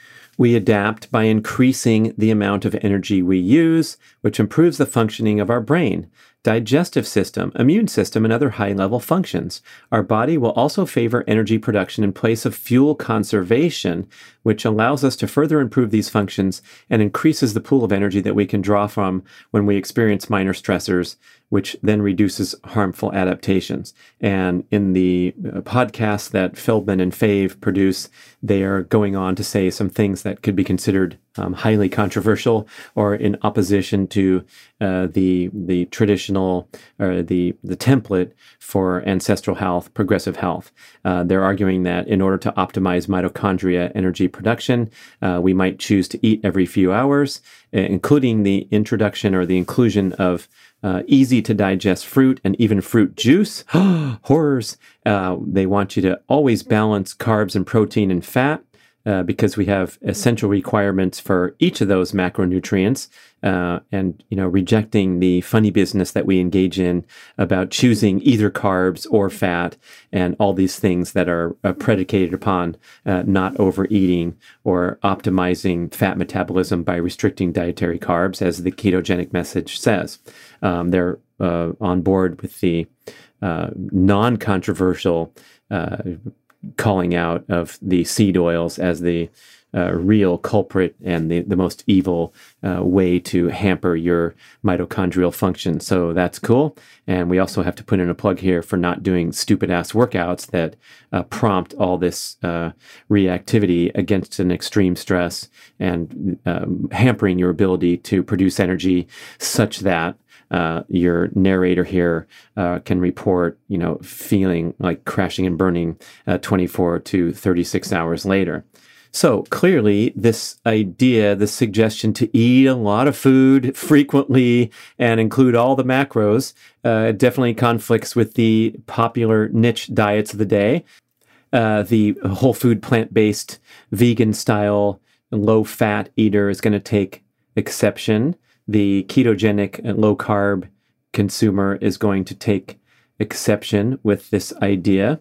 B: we adapt by increasing the amount of energy we use, which improves the functioning of our brain, digestive system, immune system, and other high-level functions. Our body will also favor energy production in place of fuel conservation, which allows us to further improve these functions and increases the pool of energy that we can draw from when we experience minor stressors, which then reduces harmful adaptations. And in the podcast that Feldman and Fave produce, they are going on to say some things that could be considered um, highly controversial or in opposition to uh, the the traditional or the the template for ancestral health, progressive health. Uh, they're arguing that in order to optimize mitochondria energy production, uh, we might choose to eat every few hours, including the introduction or the inclusion of Uh, easy to digest fruit and even fruit juice. Horrors. Uh, they want you to always balance carbs and protein and fat uh, because we have essential requirements for each of those macronutrients. Uh, and, you know, rejecting the funny business that we engage in about choosing either carbs or fat and all these things that are uh, predicated upon uh, not overeating or optimizing fat metabolism by restricting dietary carbs, as the ketogenic message says. Um, they're uh, on board with the uh, non-controversial uh, calling out of the seed oils as the uh, real culprit and the, the most evil uh, way to hamper your mitochondrial function. So that's cool. And we also have to put in a plug here for not doing stupid-ass workouts that uh, prompt all this uh, reactivity against an extreme stress and um, hampering your ability to produce energy such that Uh, your narrator here uh, can report, you know, feeling like crashing and burning uh, twenty-four to thirty-six hours later. So clearly, this idea, this suggestion to eat a lot of food frequently and include all the macros uh, definitely conflicts with the popular niche diets of the day. Uh, the whole food, plant-based, vegan-style, low-fat eater is going to take exception. The ketogenic and low-carb consumer is going to take exception with this idea,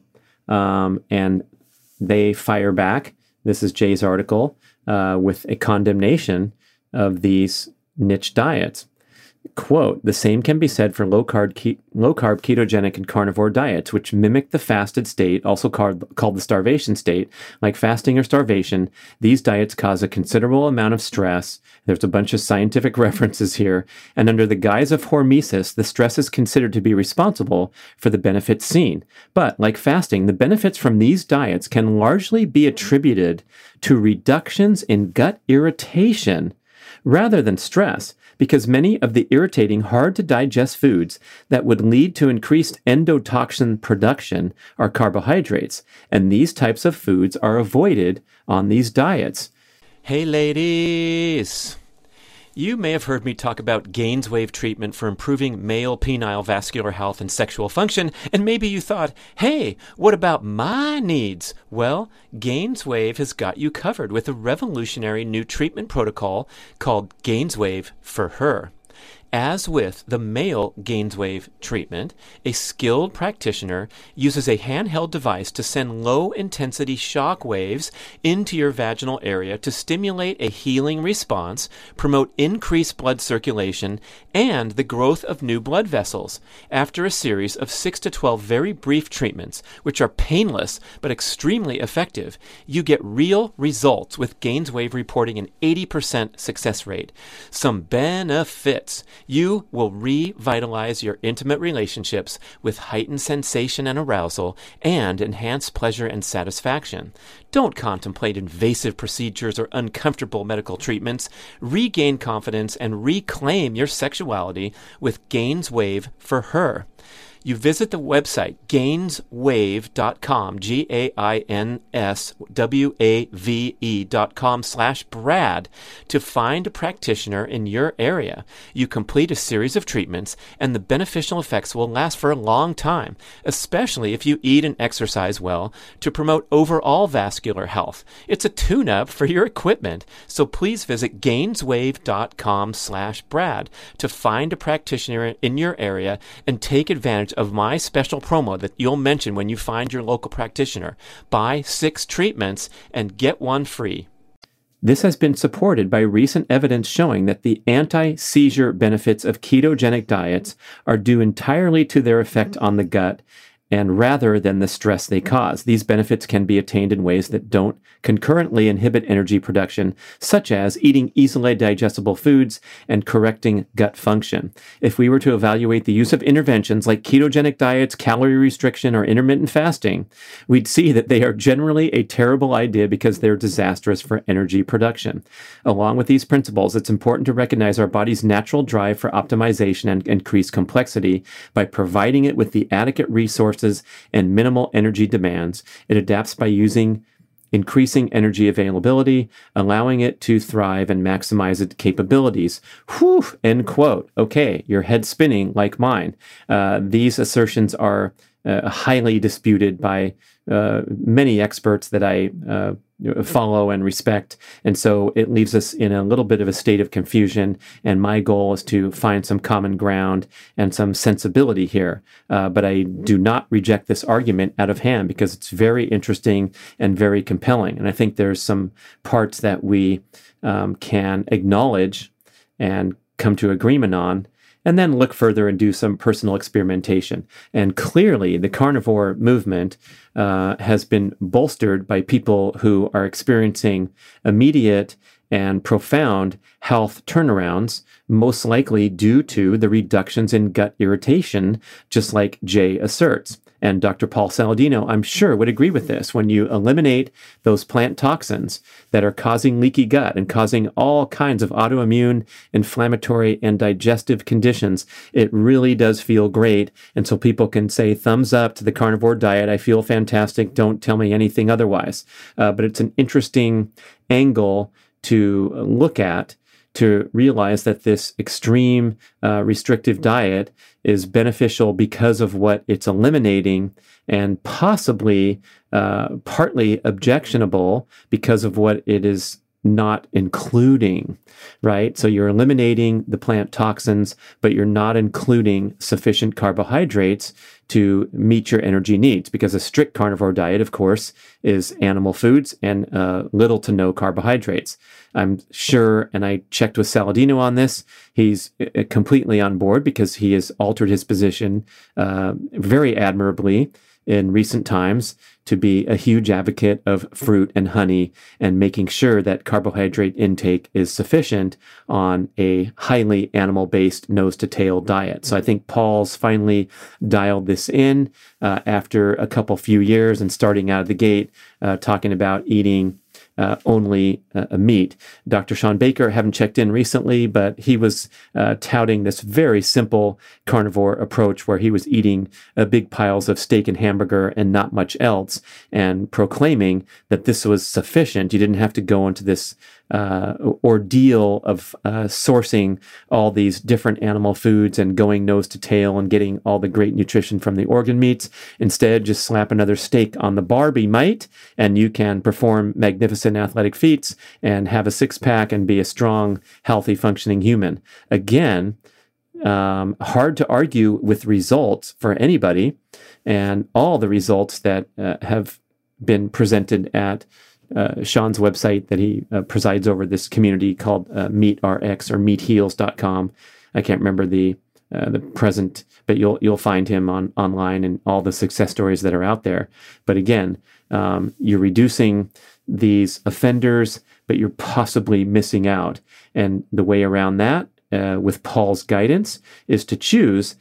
B: um, and they fire back. This is Jay's article uh, with a condemnation of these niche diets. Quote, the same can be said for low-carb, ke- low-carb ketogenic and carnivore diets, which mimic the fasted state, also called, called the starvation state. Like fasting or starvation, these diets cause a considerable amount of stress. There's a bunch of scientific references here. And under the guise of hormesis, the stress is considered to be responsible for the benefits seen. But like fasting, the benefits from these diets can largely be attributed to reductions in gut irritation rather than stress, because many of the irritating, hard-to-digest foods that would lead to increased endotoxin production are carbohydrates, and these types of foods are avoided on these diets. Hey, ladies! You may have heard me talk about GAINSWave treatment for improving male penile vascular health and sexual function, and maybe you thought, hey, what about my needs? Well, GAINSWave has got you covered with a revolutionary new treatment protocol called GAINSWave for Her.
A: As with the male GAINSWave treatment, a skilled practitioner uses a handheld device to send low-intensity shock waves into your vaginal area to stimulate a healing response, promote increased blood circulation, and the growth of new blood vessels. After a series of six to twelve very brief treatments, which are painless but extremely effective, you get real results with GAINSWave reporting an eighty percent success rate. Some benefits. You will revitalize your intimate relationships with heightened sensation and arousal and enhanced pleasure and satisfaction. Don't contemplate invasive procedures or uncomfortable medical treatments. Regain confidence and reclaim your sexuality with GAINSWave for her. You visit the website gainswave dot com, G A I N S W A V E dot com slash Brad to find a practitioner in your area. You complete a series of treatments, and the beneficial effects will last for a long time, especially if you eat and exercise well to promote overall vascular health. It's a tune-up for your equipment, so please visit gainswave dot com slash Brad to find a practitioner in your area and take advantage of my special promo that you'll mention when you find your local practitioner. Buy six treatments and get one free.
B: This has been supported by recent evidence showing that the anti-seizure benefits of ketogenic diets are due entirely to their effect on the gut and rather than the stress they cause. These benefits can be attained in ways that don't concurrently inhibit energy production, such as eating easily digestible foods and correcting gut function. If we were to evaluate the use of interventions like ketogenic diets, calorie restriction, or intermittent fasting, we'd see that they are generally a terrible idea because they're disastrous for energy production. Along with these principles, it's important to recognize our body's natural drive for optimization and increased complexity by providing it with the adequate resources and minimal energy demands. It adapts by using increasing energy availability, allowing it to thrive and maximize its capabilities. Whew, end quote. Okay, your head spinning like mine. Uh, these assertions are uh, highly disputed by uh, many experts that I uh, follow and respect. And so it leaves us in a little bit of a state of confusion. And my goal is to find some common ground and some sensibility here. Uh, but I do not reject this argument out of hand because it's very interesting and very compelling. And I think there's some parts that we um, can acknowledge and come to agreement on, and then look further and do some personal experimentation. And clearly, the carnivore movement uh, has been bolstered by people who are experiencing immediate and profound health turnarounds, most likely due to the reductions in gut irritation, just like Jay asserts. And Doctor Paul Saladino, I'm sure, would agree with this. When you eliminate those plant toxins that are causing leaky gut and causing all kinds of autoimmune, inflammatory, and digestive conditions, it really does feel great. And so people can say, thumbs up to the carnivore diet. I feel fantastic. Don't tell me anything otherwise. Uh, but it's an interesting angle to look at, to realize that this extreme uh, restrictive diet is beneficial because of what it's eliminating, and possibly uh, partly objectionable because of what it is not including, right? So you're eliminating the plant toxins, but you're not including sufficient carbohydrates to meet your energy needs, because a strict carnivore diet, of course, is animal foods and uh, little to no carbohydrates. I'm sure, and I checked with Saladino on this, he's completely on board because he has altered his position uh, very admirably in recent times to be a huge advocate of fruit and honey and making sure that carbohydrate intake is sufficient on a highly animal-based nose-to-tail diet. So I think Paul's finally dialed this in uh, after a couple few years and starting out of the gate uh, talking about eating Uh, only uh, meat. Doctor Sean Baker, haven't checked in recently, but he was uh, touting this very simple carnivore approach where he was eating uh, big piles of steak and hamburger and not much else, and proclaiming that this was sufficient. You didn't have to go into this uh, ordeal of uh, sourcing all these different animal foods and going nose to tail and getting all the great nutrition from the organ meats. Instead, just slap another steak on the Barbie mite, and you can perform magnificent athletic feats and have a six-pack and be a strong, healthy, functioning human. Again, um, hard to argue with results for anybody. And all the results that uh, have been presented at uh, Sean's website that he uh, presides over, this community called uh, MeatRx or meat heals dot com. I can't remember the uh, the present, but you'll you'll find him on online and all the success stories that are out there. But again, um, you're reducing these offenders, but you're possibly missing out. And the way around that, uh, with Paul's guidance, is to choose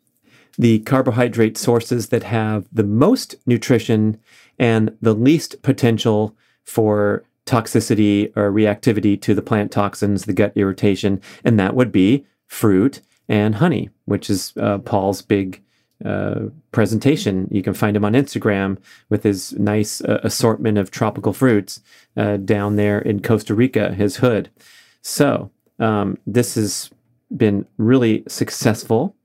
B: the carbohydrate sources that have the most nutrition and the least potential for toxicity or reactivity to the plant toxins, the gut irritation, and that would be fruit and honey, which is uh, Paul's big uh, presentation. You can find him on Instagram with his nice uh, assortment of tropical fruits uh, down there in Costa Rica, his hood. So um, this has been really successful,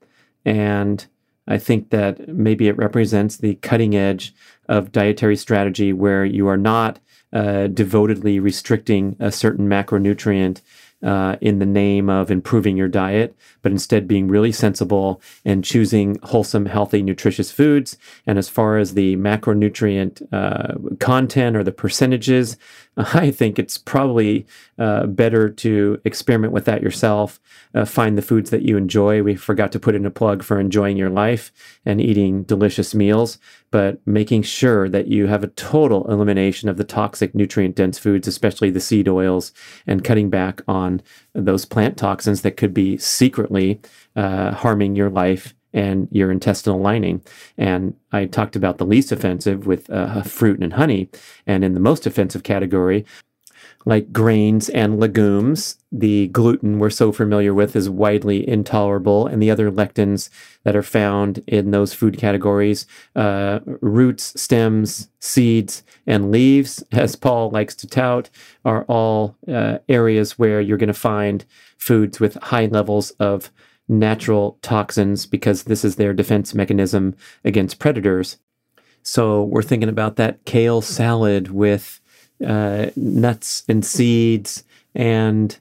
B: and I think that maybe it represents the cutting edge of dietary strategy where you are not uh, devotedly restricting a certain macronutrient uh, in the name of improving your diet, but instead being really sensible and choosing wholesome, healthy, nutritious foods. And as far as the macronutrient uh, content or the percentages, I think it's probably uh, better to experiment with that yourself. Uh, find the foods that you enjoy. We forgot to put in a plug for enjoying your life and eating delicious meals, but making sure that you have a total elimination of the toxic nutrient-dense foods, especially the seed oils, and cutting back on those plant toxins that could be secretly uh, harming your life and your intestinal lining. And I talked about the least offensive with uh, fruit and honey. And in the most offensive category, like grains and legumes, the gluten we're so familiar with is widely intolerable, and the other lectins that are found in those food categories, uh, roots, stems, seeds, and leaves, as Paul likes to tout, are all uh, areas where you're going to find foods with high levels of natural toxins because this is their defense mechanism against predators. So we're thinking about that kale salad with Uh, nuts and seeds and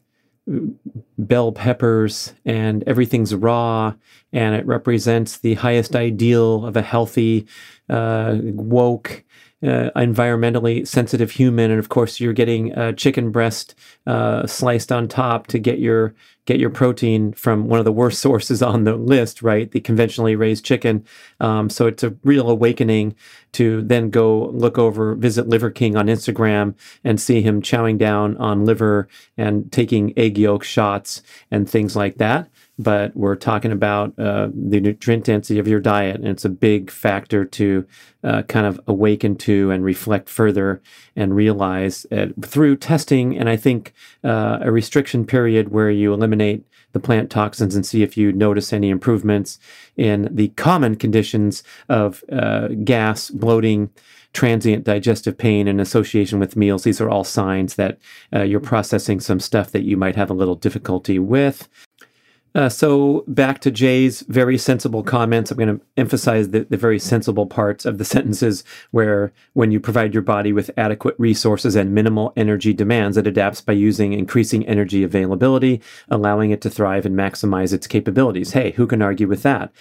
B: bell peppers, and everything's raw, and it represents the highest ideal of a healthy, uh, woke, uh, environmentally sensitive human. And of course, you're getting a chicken breast uh, sliced on top to get your get your protein from one of the worst sources on the list, right? The conventionally raised chicken. Um, so it's a real awakening to then go look over, visit Liver King on Instagram and see him chowing down on liver and taking egg yolk shots and things like that. But we're talking about uh, the nutrient density of your diet, and it's a big factor to uh, kind of awaken to and reflect further and realize uh, through testing, and I think uh, a restriction period where you eliminate the plant toxins and see if you notice any improvements in the common conditions of uh, gas, bloating, transient digestive pain in association with meals. These are all signs that uh, you're processing some stuff that you might have a little difficulty with. Uh, so back to Jay's very sensible comments. I'm going to emphasize the, the very sensible parts of the sentences where when you provide your body with adequate resources and minimal energy demands, it adapts by using increasing energy availability, allowing it to thrive and maximize its capabilities. Hey, who can argue with that?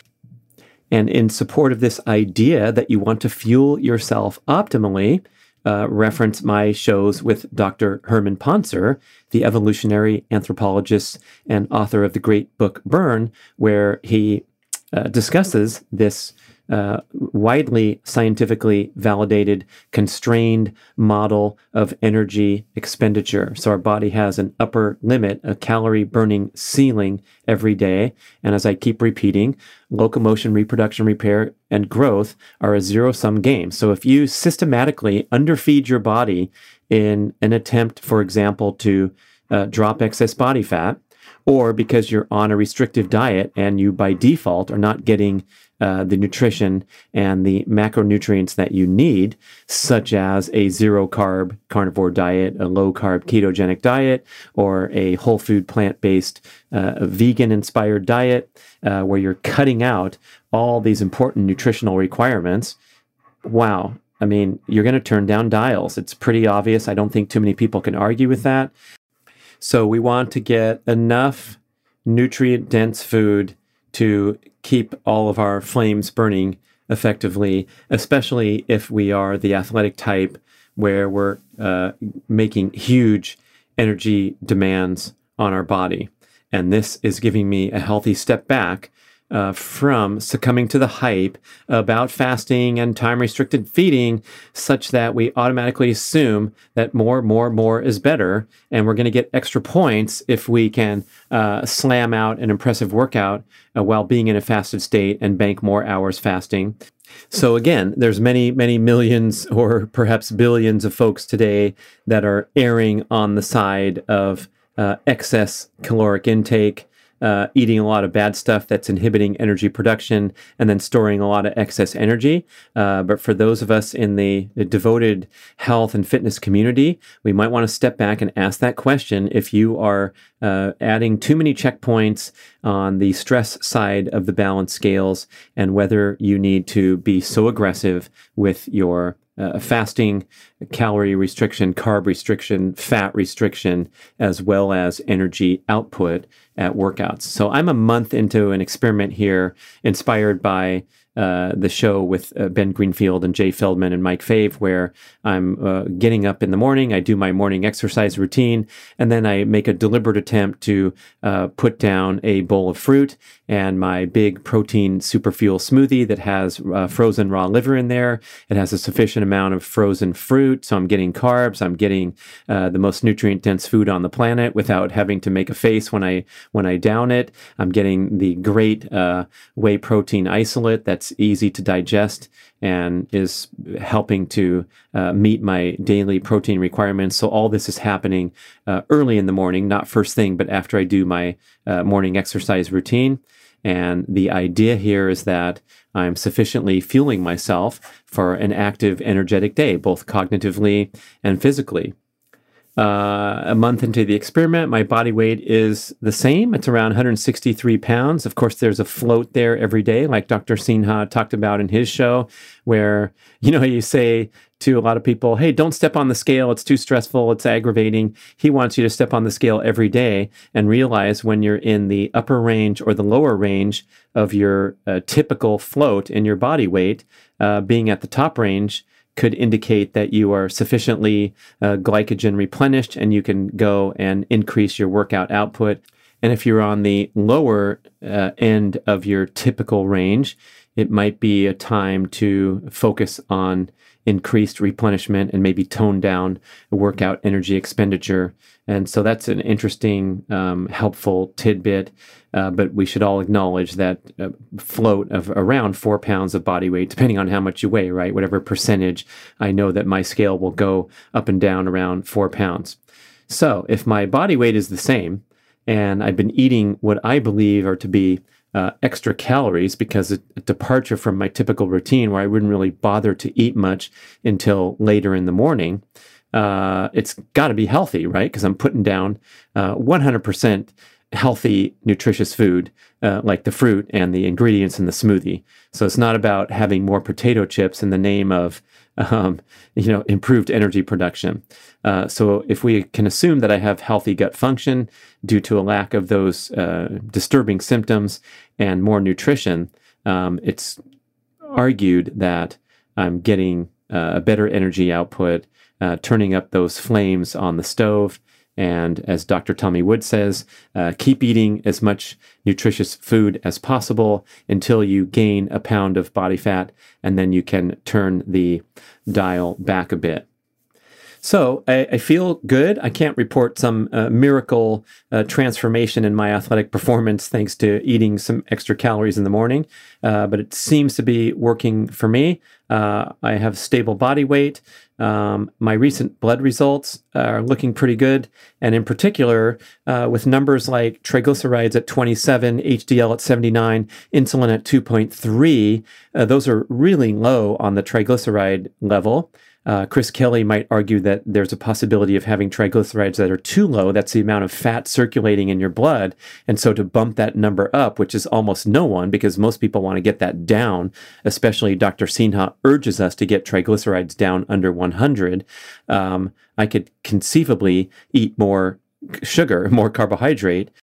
B: And in support of this idea that you want to fuel yourself optimally, Uh, reference my shows with Doctor Herman Poncer, the evolutionary anthropologist and author of the great book Burn, where he uh, discusses this uh, widely scientifically validated, constrained model of energy expenditure. So our body has an upper limit, a calorie burning ceiling every day. And as I keep repeating, locomotion, reproduction, repair, and growth are a zero-sum game. So if you systematically underfeed your body in an attempt, for example, to uh, drop excess body fat, or because you're on a restrictive diet and you by default are not getting uh, the nutrition and the macronutrients that you need, such as a zero-carb carnivore diet, a low-carb ketogenic diet, or a whole food plant-based uh, vegan-inspired diet, uh, where you're cutting out all these important nutritional requirements, wow, I mean, you're going to turn down dials. It's pretty obvious. I don't think too many people can argue with that. So we want to get enough nutrient-dense food to keep all of our flames burning effectively, especially if we are the athletic type where we're uh, making huge energy demands on our body. And this is giving me a healthy step back uh, from succumbing to the hype about fasting and time-restricted feeding, such that we automatically assume that more, more, more is better, and we're going to get extra points if we can uh, slam out an impressive workout uh, while being in a fasted state and bank more hours fasting. So again, there's many, many millions or perhaps billions of folks today that are erring on the side of uh, excess caloric intake, uh, eating a lot of bad stuff that's inhibiting energy production, and then storing a lot of excess energy. Uh, but for those of us in the, the devoted health and fitness community, we might want to step back and ask that question if you are uh, adding too many checkpoints on the stress side of the balance scales, and whether you need to be so aggressive with your Uh, fasting, calorie restriction, carb restriction, fat restriction, as well as energy output at workouts. So I'm a month into an experiment here inspired by uh, the show with uh, Ben Greenfield and Jay Feldman and Mike Fave, where I'm uh, getting up in the morning, I do my morning exercise routine, and then I make a deliberate attempt to uh, put down a bowl of fruit and my big protein superfuel smoothie that has uh, frozen raw liver in there. It has a sufficient amount of frozen fruit, so I'm getting carbs, I'm getting uh, the most nutrient-dense food on the planet without having to make a face when I when I down it. I'm getting the great uh, whey protein isolate that's easy to digest and is helping to uh, meet my daily protein requirements. So all this is happening uh, early in the morning, not first thing, but after I do my uh, morning exercise routine. And the idea here is that I'm sufficiently fueling myself for an active, energetic day, both cognitively and physically. Uh, a month into the experiment, my body weight is the same. It's around one hundred sixty-three pounds. Of course, there's a float there every day, like Doctor Sinha talked about in his show, where, you know, you say to a lot of people, hey, don't step on the scale. It's too stressful. It's aggravating. He wants you to step on the scale every day and realize when you're in the upper range or the lower range of your uh, typical float in your body weight, uh, being at the top range could indicate that you are sufficiently uh, glycogen replenished and you can go and increase your workout output. And if you're on the lower uh, end of your typical range, it might be a time to focus on increased replenishment and maybe tone down workout energy expenditure. And so that's an interesting, um, helpful tidbit. Uh, but we should all acknowledge that uh, float of around four pounds of body weight, depending on how much you weigh, right? Whatever percentage, I know that my scale will go up and down around four pounds. So if my body weight is the same, and I've been eating what I believe are to be uh, extra calories, because it's a departure from my typical routine where I wouldn't really bother to eat much until later in the morning, uh, it's got to be healthy, right? Because I'm putting down uh, one hundred percent healthy, nutritious food, uh, like the fruit and the ingredients in the smoothie. So it's not about having more potato chips in the name of, um, you know, improved energy production. Uh, so if we can assume that I have healthy gut function due to a lack of those uh, disturbing symptoms and more nutrition, um, it's argued that I'm getting uh, a better energy output, uh, turning up those flames on the stove. And as Doctor Tommy Wood says, uh, keep eating as much nutritious food as possible until you gain a pound of body fat, and then you can turn the dial back a bit. So I, I feel good. I can't report some uh, miracle uh, transformation in my athletic performance thanks to eating some extra calories in the morning, uh, but it seems to be working for me. Uh, I have stable body weight. Um, my recent blood results are looking pretty good. And in particular, uh, with numbers like triglycerides at twenty-seven, H D L at seventy-nine, insulin at two point three, uh, those are really low on the triglyceride level. Uh, Chris Kelly might argue that there's a possibility of having triglycerides that are too low. That's the amount of fat circulating in your blood. And so to bump that number up, which is almost no one, because most people want to get that down, especially Doctor Sinha urges us to get triglycerides down under one hundred. Um, I could conceivably eat more sugar, more carbohydrate,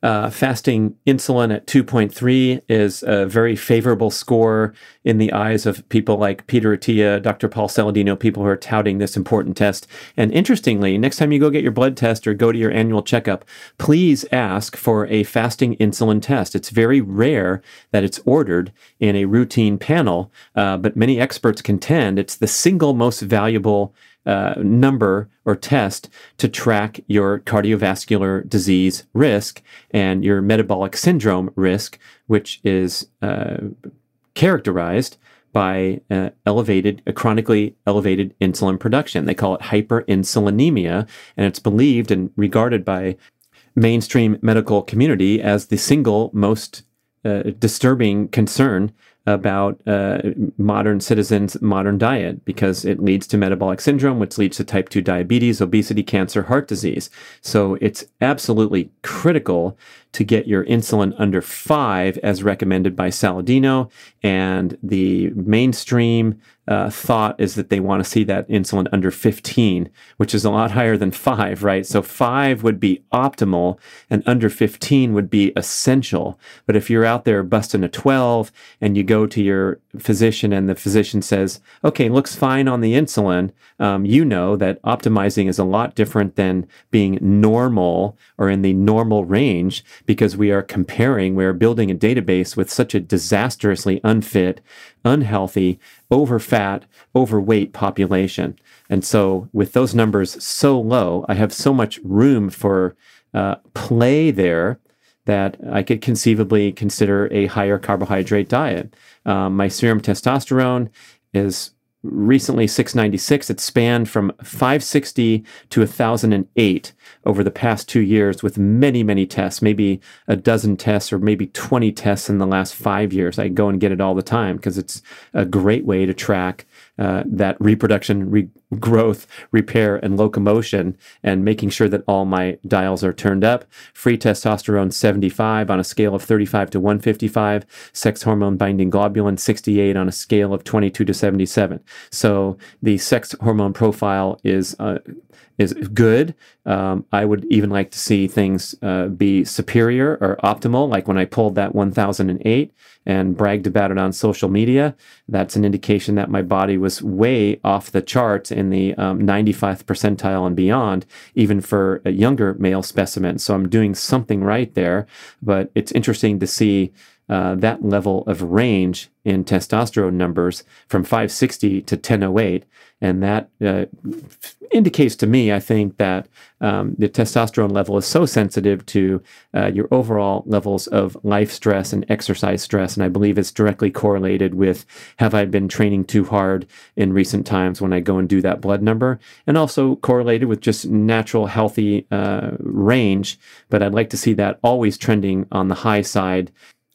B: Uh, fasting insulin at two point three is a very favorable score in the eyes of people like Peter Attia, Doctor Paul Saladino, people who are touting this important test. And interestingly, next time you go get your blood test or go to your annual checkup, please ask for a fasting insulin test. It's very rare that it's ordered in a routine panel, uh, but many experts contend it's the single most valuable Uh, number or test to track your cardiovascular disease risk and your metabolic syndrome risk, which is uh, characterized by uh, elevated, uh, chronically elevated insulin production. They call it hyperinsulinemia, and it's believed and regarded by mainstream medical community as the single most uh, disturbing concern about uh, modern citizens' modern diet, because it leads to metabolic syndrome, which leads to type two diabetes, obesity, cancer, heart disease. So it's absolutely critical to get your insulin under five as recommended by Saladino. And the mainstream uh, thought is that they want to see that insulin under fifteen, which is a lot higher than five, right? So five would be optimal and under fifteen would be essential. But if you're out there busting a twelve and you go to your physician and the physician says, okay, looks fine on the insulin, um, you know that optimizing is a lot different than being normal or in the normal range, because we are comparing, we are building a database with such a disastrously unfit, unhealthy, overfat, overweight population. And so with those numbers so low, I have so much room for uh, play there that I could conceivably consider a higher carbohydrate diet. Um, my serum testosterone is recently six ninety-six. It spanned from five sixty to one thousand eight over the past two years with many, many tests, maybe a dozen tests or maybe twenty tests in the last five years. I go and get it all the time because it's a great way to track uh, that reproduction, re- growth, repair, and locomotion, and making sure that all my dials are turned up. Free testosterone seventy-five on a scale of thirty-five to one fifty-five. Sex hormone binding globulin sixty-eight on a scale of twenty-two to seventy-seven. So the sex hormone profile is uh, is good. Um, I would even like to see things uh, be superior or optimal, like when I pulled that one thousand eight and bragged about it on social media. That's an indication that my body was way off the charts in the um, ninety-fifth percentile and beyond, even for a younger male specimen. So I'm doing something right there, but it's interesting to see Uh, that level of range in testosterone numbers from five sixty to ten oh eight. And that uh, indicates to me, I think, that um, the testosterone level is so sensitive to uh, your overall levels of life stress and exercise stress. And I believe it's directly correlated with, have I been training too hard in recent times when I go and do that blood number? And also correlated with just natural healthy uh, range. But I'd like to see that always trending on the high side,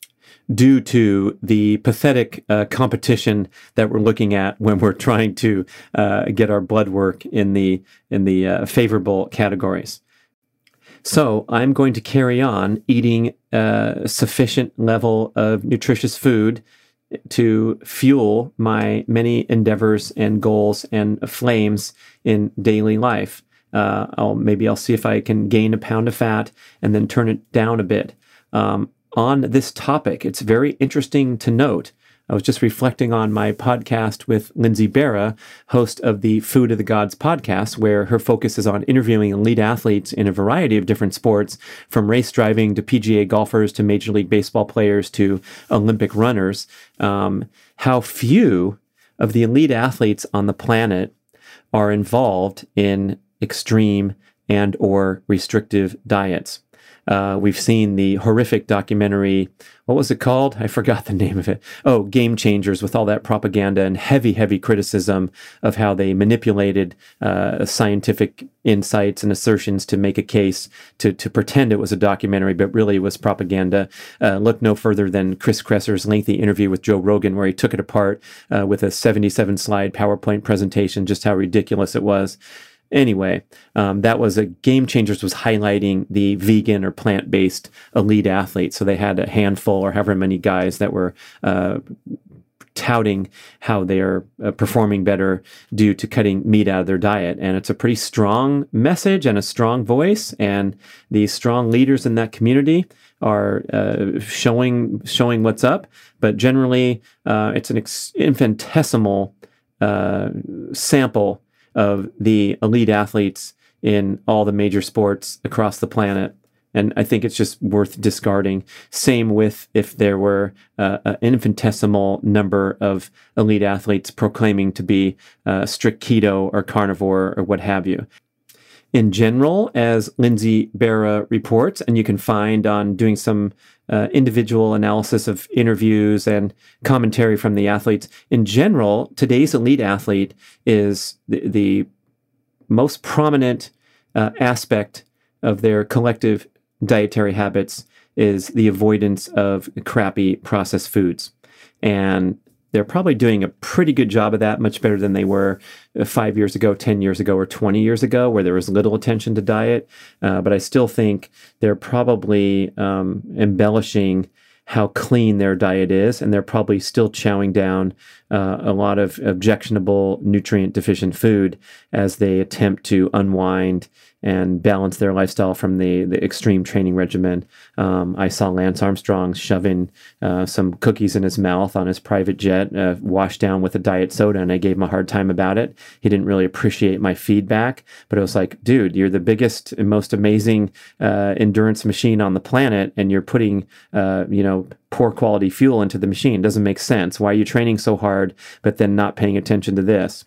B: due to the pathetic uh, competition that we're looking at when we're trying to uh, get our blood work in the in the uh, favorable categories. So I'm going to carry on eating a sufficient level of nutritious food to fuel my many endeavors and goals and flames in daily life. Uh, I'll maybe I'll see if I can gain a pound of fat and then turn it down a bit. Um, On this topic, it's very interesting to note. I was just reflecting on my podcast with Lindsay Berra, host of the Food of the Gods podcast, where her focus is on interviewing elite athletes in a variety of different sports, from race driving to P G A golfers to Major League Baseball players to Olympic runners. Um, how few of the elite athletes on the planet are involved in extreme and or restrictive diets. Uh, we've seen the horrific documentary, what was it called? I forgot the name of it. Oh, Game Changers, with all that propaganda and heavy, heavy criticism of how they manipulated uh, scientific insights and assertions to make a case to, to pretend it was a documentary, but really it was propaganda. Uh, look no further than Chris Kresser's lengthy interview with Joe Rogan, where he took it apart uh, with a seventy-seven slide PowerPoint presentation, just how ridiculous it was. Anyway, um, that was a Game Changers was highlighting the vegan or plant-based elite athletes. So they had a handful or however many guys that were uh, touting how they are uh, performing better due to cutting meat out of their diet. And it's a pretty strong message and a strong voice. And the strong leaders in that community are uh, showing showing what's up. But generally, uh, it's an ex- infinitesimal uh, sample of the elite athletes in all the major sports across the planet. And I think it's just worth discarding. Same with if there were uh, an infinitesimal number of elite athletes proclaiming to be uh, strict keto or carnivore or what have you. In general, as Lindsay Berra reports, and you can find on doing some uh, individual analysis of interviews and commentary from the athletes, in general, today's elite athlete is the, the most prominent uh, aspect of their collective dietary habits is the avoidance of crappy processed foods. And they're probably doing a pretty good job of that, much better than they were five years ago, ten years ago, or twenty years ago, where there was little attention to diet. Uh, but I still think they're probably um, embellishing how clean their diet is, and they're probably still chowing down uh, a lot of objectionable nutrient deficient food as they attempt to unwind and balance their lifestyle from the, the extreme training regimen. Um, I saw Lance Armstrong shoving uh, some cookies in his mouth on his private jet, uh, washed down with a diet soda, and I gave him a hard time about it. He didn't really appreciate my feedback, but it was like, dude, you're the biggest and most amazing uh, endurance machine on the planet, and you're putting, uh, you know, poor quality fuel into the machine. It doesn't make sense. Why are you training so hard, but then not paying attention to this?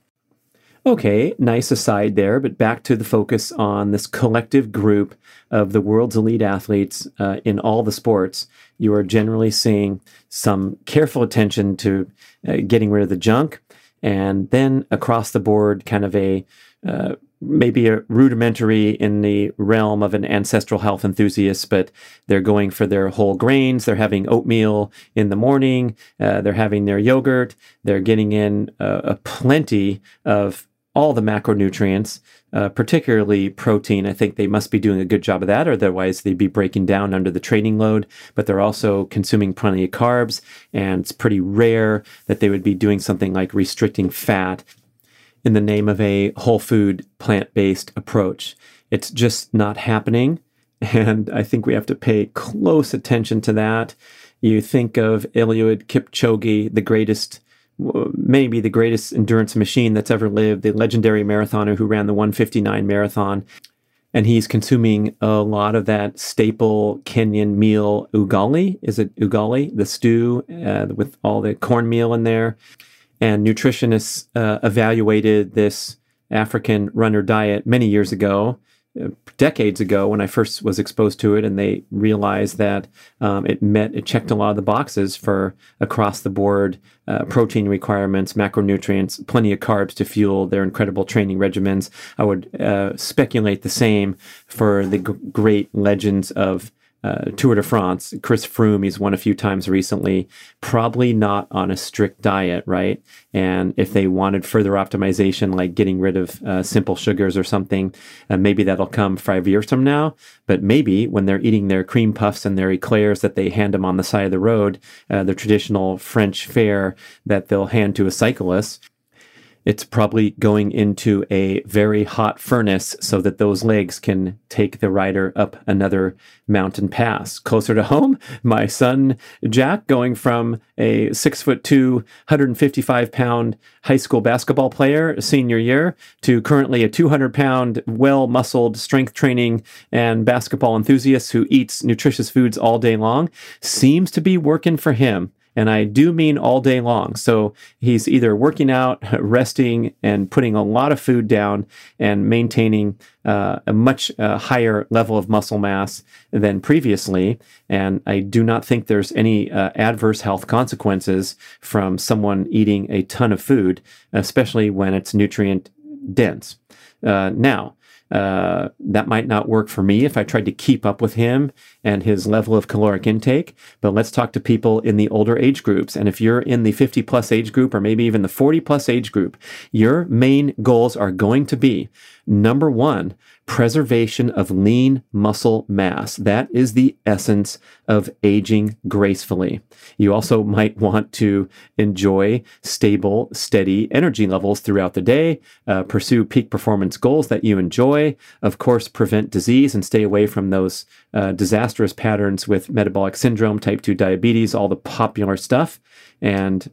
B: Okay, nice aside there, but back to the focus on this collective group of the world's elite athletes uh, in all the sports. You are generally seeing some careful attention to uh, getting rid of the junk, and then across the board, kind of a uh, maybe a rudimentary in the realm of an ancestral health enthusiast, but they're going for their whole grains. They're having oatmeal in the morning. Uh, they're having their yogurt. They're getting in uh, a plenty of all the macronutrients, uh, particularly protein. I think they must be doing a good job of that, or otherwise they'd be breaking down under the training load. But they're also consuming plenty of carbs, and it's pretty rare that they would be doing something like restricting fat in the name of a whole food, plant-based approach. It's just not happening, and I think we have to pay close attention to that. You think of Eliud Kipchoge, the greatest maybe the greatest endurance machine that's ever lived, the legendary marathoner who ran the one fifty-nine marathon. And he's consuming a lot of that staple Kenyan meal, ugali. Is it ugali? The stew uh, with all the cornmeal in there. And nutritionists uh, evaluated this African runner diet many years ago, decades ago when I first was exposed to it, and they realized that um, it met, it checked a lot of the boxes for across the board uh, protein requirements, macronutrients, plenty of carbs to fuel their incredible training regimens. I would uh, speculate the same for the g- great legends of Uh, Tour de France. Chris Froome, he's won a few times recently, probably not on a strict diet, right? And if they wanted further optimization, like getting rid of uh, simple sugars or something, uh, maybe that'll come five years from now. But maybe when they're eating their cream puffs and their eclairs that they hand them on the side of the road, uh, the traditional French fare that they'll hand to a cyclist, it's probably going into a very hot furnace so that those legs can take the rider up another mountain pass. Closer to home, my son, Jack, going from a six foot two, one hundred fifty-five pound high school basketball player senior year to currently a two hundred pound, well-muscled strength training and basketball enthusiast who eats nutritious foods all day long, seems to be working for him. And I do mean all day long. So he's either working out, resting, and putting a lot of food down and maintaining uh, a much uh, higher level of muscle mass than previously. And I do not think there's any uh, adverse health consequences from someone eating a ton of food, especially when it's nutrient dense. Uh, now, Uh, that might not work for me if I tried to keep up with him and his level of caloric intake. But let's talk to people in the older age groups. And if you're in the fifty plus age group, or maybe even the forty plus age group, your main goals are going to be, number one, preservation of lean muscle mass. That is the essence of aging gracefully. You also might want to enjoy stable, steady energy levels throughout the day, uh, pursue peak performance goals that you enjoy, of course, prevent disease and stay away from those uh, disastrous patterns with metabolic syndrome, type two diabetes, all the popular stuff. And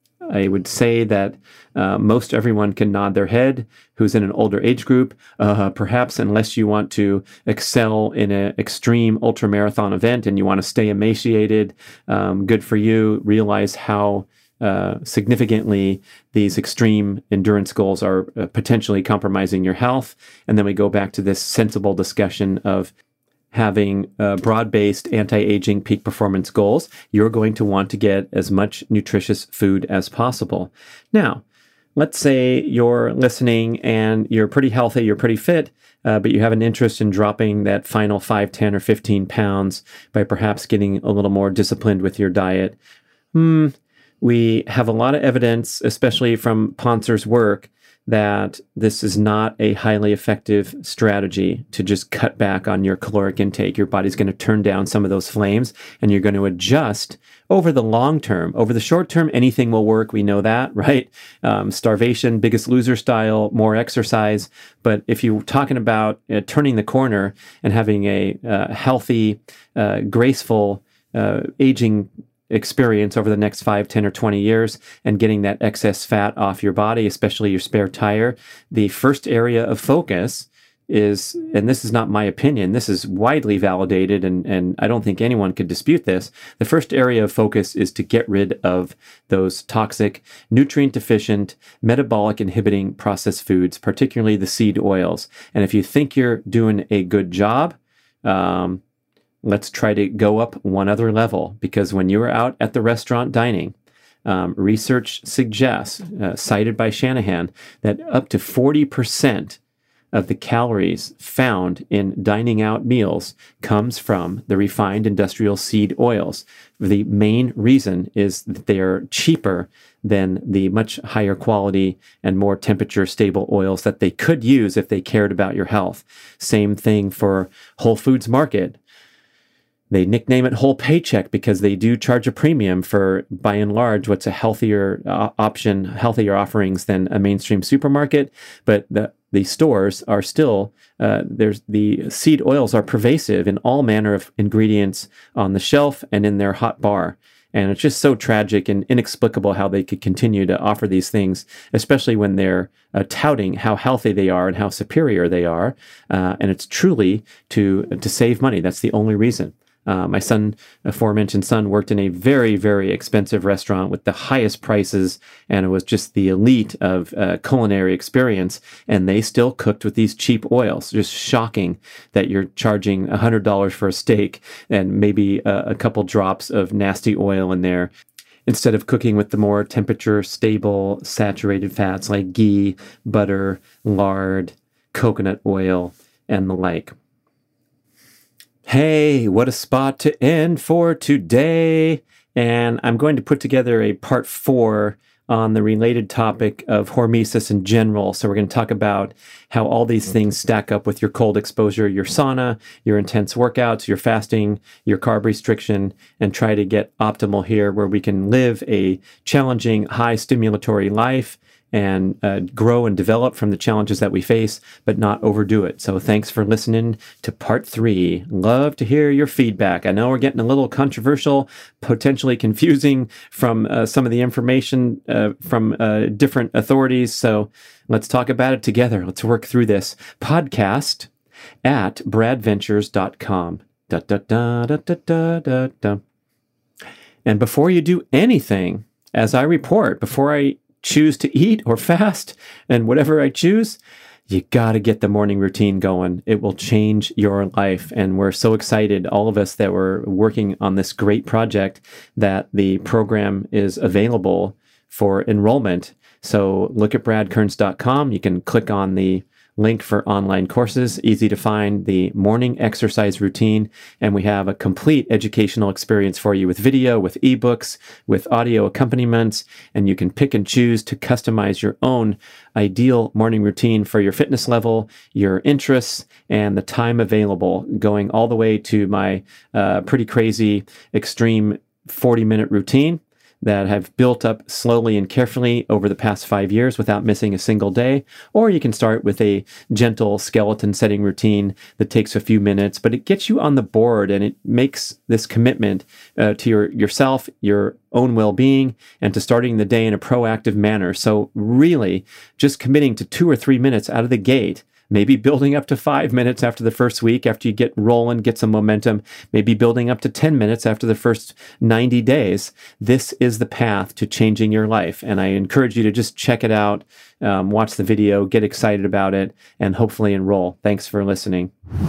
B: I would say that uh, most everyone can nod their head who's in an older age group, uh, perhaps unless you want to excel in an extreme ultramarathon event and you want to stay emaciated. Um, good for you. Realize how uh, significantly these extreme endurance goals are uh, potentially compromising your health. And then we go back to this sensible discussion of having uh, broad-based anti-aging peak performance goals. You're going to want to get as much nutritious food as possible. Now, let's say you're listening and you're pretty healthy, you're pretty fit, uh, but you have an interest in dropping that final five, ten, or fifteen pounds by perhaps getting a little more disciplined with your diet. Hmm, we have a lot of evidence, especially from Pontzer's work, that this is not a highly effective strategy to just cut back on your caloric intake. Your body's going to turn down some of those flames and you're going to adjust over the long term. Over the short term, anything will work. We know that, right? Um, starvation, Biggest Loser style, more exercise. But if you're talking about uh, turning the corner and having a uh, healthy, uh, graceful, uh, aging experience over the next five, ten, or twenty years and getting that excess fat off your body, especially your spare tire, the first area of focus is, and this is not my opinion, this is widely validated, and, and I don't think anyone could dispute this, the first area of focus is to get rid of those toxic, nutrient-deficient, metabolic inhibiting processed foods, particularly the seed oils. And if you think you're doing a good job, um, let's try to go up one other level, because when you're out at the restaurant dining, um, research suggests, uh, cited by Shanahan, that up to forty percent of the calories found in dining out meals comes from the refined industrial seed oils. The main reason is that they are cheaper than the much higher quality and more temperature stable oils that they could use if they cared about your health. Same thing for Whole Foods Market. They nickname it Whole Paycheck because they do charge a premium for, by and large, what's a healthier uh, option, healthier offerings than a mainstream supermarket. But the the stores are still, uh, there's the seed oils are pervasive in all manner of ingredients on the shelf and in their hot bar. And it's just so tragic and inexplicable how they could continue to offer these things, especially when they're uh, touting how healthy they are and how superior they are. Uh, and it's truly to to save money. That's the only reason. Uh, my son, aforementioned son, worked in a very, very expensive restaurant with the highest prices, and it was just the elite of uh, culinary experience, and they still cooked with these cheap oils. Just shocking that you're charging one hundred dollars for a steak and maybe a, a couple drops of nasty oil in there, instead of cooking with the more temperature-stable, saturated fats like ghee, butter, lard, coconut oil, and the like. Hey, what a spot to end for today. And I'm going to put together a part four on the related topic of hormesis in general. So we're going to talk about how all these things stack up with your cold exposure, your sauna, your intense workouts, your fasting, your carb restriction, and try to get optimal here where we can live a challenging, high stimulatory life and uh, grow and develop from the challenges that we face, but not overdo it. So thanks for listening to part three. Love to hear your feedback. I know we're getting a little controversial, potentially confusing from uh, some of the information uh, from uh, different authorities. So let's talk about it together. Let's work through this. Podcast at brad ventures dot com. Da, da, da, da, da, da, da, da. And before you do anything, as I report, before I choose to eat or fast and whatever I choose, you got to get the morning routine going. It will change your life. And we're so excited, all of us that were working on this great project, that the program is available for enrollment. So look at brad kearns dot com. You can click on the link for online courses, easy to find, the morning exercise routine, and we have a complete educational experience for you with video, with ebooks, with audio accompaniments, and you can pick and choose to customize your own ideal morning routine for your fitness level, your interests, and the time available, going all the way to my uh, pretty crazy, extreme forty-minute routine that have built up slowly and carefully over the past five years without missing a single day. Or you can start with a gentle skeleton setting routine that takes a few minutes, but it gets you on the board and it makes this commitment uh, to your yourself, your own well-being, and to starting the day in a proactive manner. So really, just committing to two or three minutes out of the gate, maybe building up to five minutes after the first week, after you get rolling, get some momentum, maybe building up to ten minutes after the first ninety days. This is the path to changing your life. And I encourage you to just check it out, um, watch the video, get excited about it, and hopefully enroll. Thanks for listening.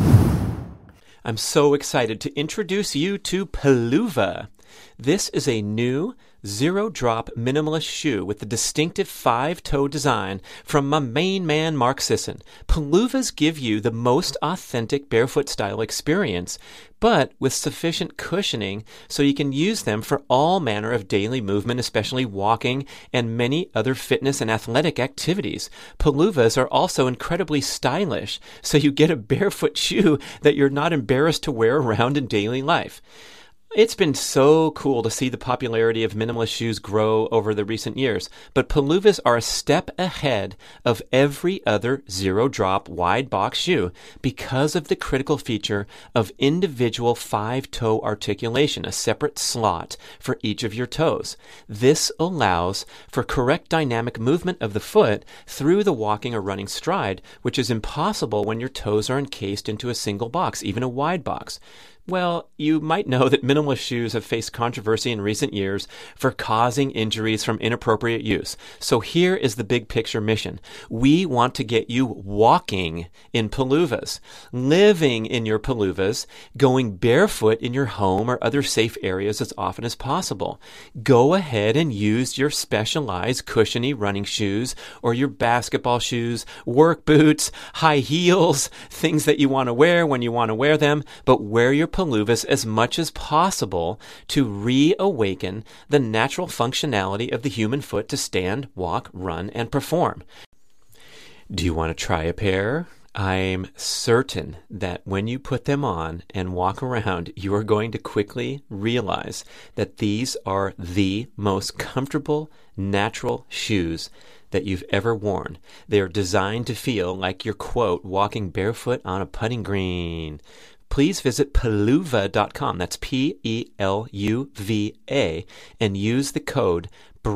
A: I'm so excited to introduce you to Peluva. This is a new zero-drop minimalist shoe with the distinctive five-toe design from my main man, Mark Sisson. Peluvas give you the most authentic barefoot style experience, but with sufficient cushioning so you can use them for all manner of daily movement, especially walking and many other fitness and athletic activities. Peluvas are also incredibly stylish, so you get a barefoot shoe that you're not embarrassed to wear around in daily life. It's been so cool to see the popularity of minimalist shoes grow over the recent years, but Peluvas are a step ahead of every other zero-drop wide box shoe because of the critical feature of individual five-toe articulation, a separate slot for each of your toes. This allows for correct dynamic movement of the foot through the walking or running stride, which is impossible when your toes are encased into a single box, even a wide box. Well, you might know that minimalist shoes have faced controversy in recent years for causing injuries from inappropriate use. So here is the big picture mission. We want to get you walking in Peluvas, living in your Peluvas, going barefoot in your home or other safe areas as often as possible. Go ahead and use your specialized cushiony running shoes or your basketball shoes, work boots, high heels, things that you want to wear when you want to wear them, but wear your Peluvas as much as possible to reawaken the natural functionality of the human foot to stand, walk, run, and perform. Do you want to try a pair? I'm certain that when you put them on and walk around, you are going to quickly realize that these are the most comfortable, natural shoes that you've ever worn. They are designed to feel like you're, quote, walking barefoot on a putting green. Please visit peluva dot com, that's P E L U V A, and use the code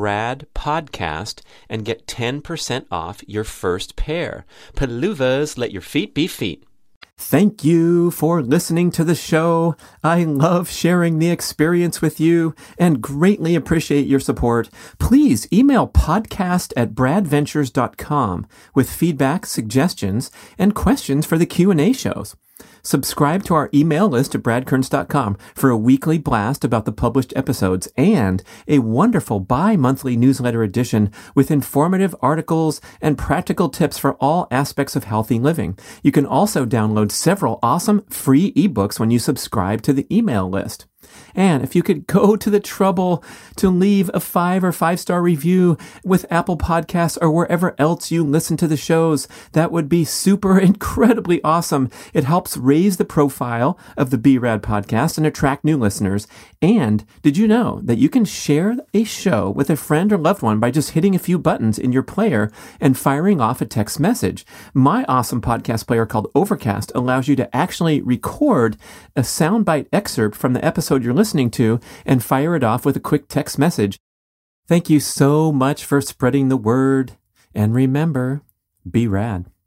A: BRADPODCAST and get ten percent off your first pair. Peluvas, let your feet be feet.
B: Thank you for listening to the show. I love sharing the experience with you and greatly appreciate your support. Please email podcast at bradventures dot com with feedback, suggestions, and questions for the Q and A shows. Subscribe to our email list at brad kearns dot com for a weekly blast about the published episodes and a wonderful bi-monthly newsletter edition with informative articles and practical tips for all aspects of healthy living. You can also download several awesome free ebooks when you subscribe to the email list. And if you could go to the trouble to leave a five or five-star review with Apple Podcasts or wherever else you listen to the shows, that would be super incredibly awesome. It helps raise the profile of the B RAD podcast and attract new listeners. And did you know that you can share a show with a friend or loved one by just hitting a few buttons in your player and firing off a text message? My awesome podcast player called Overcast allows you to actually record a soundbite excerpt from the episode you're listening to and fire it off with a quick text message. Thank you so much for spreading the word. And remember, be rad.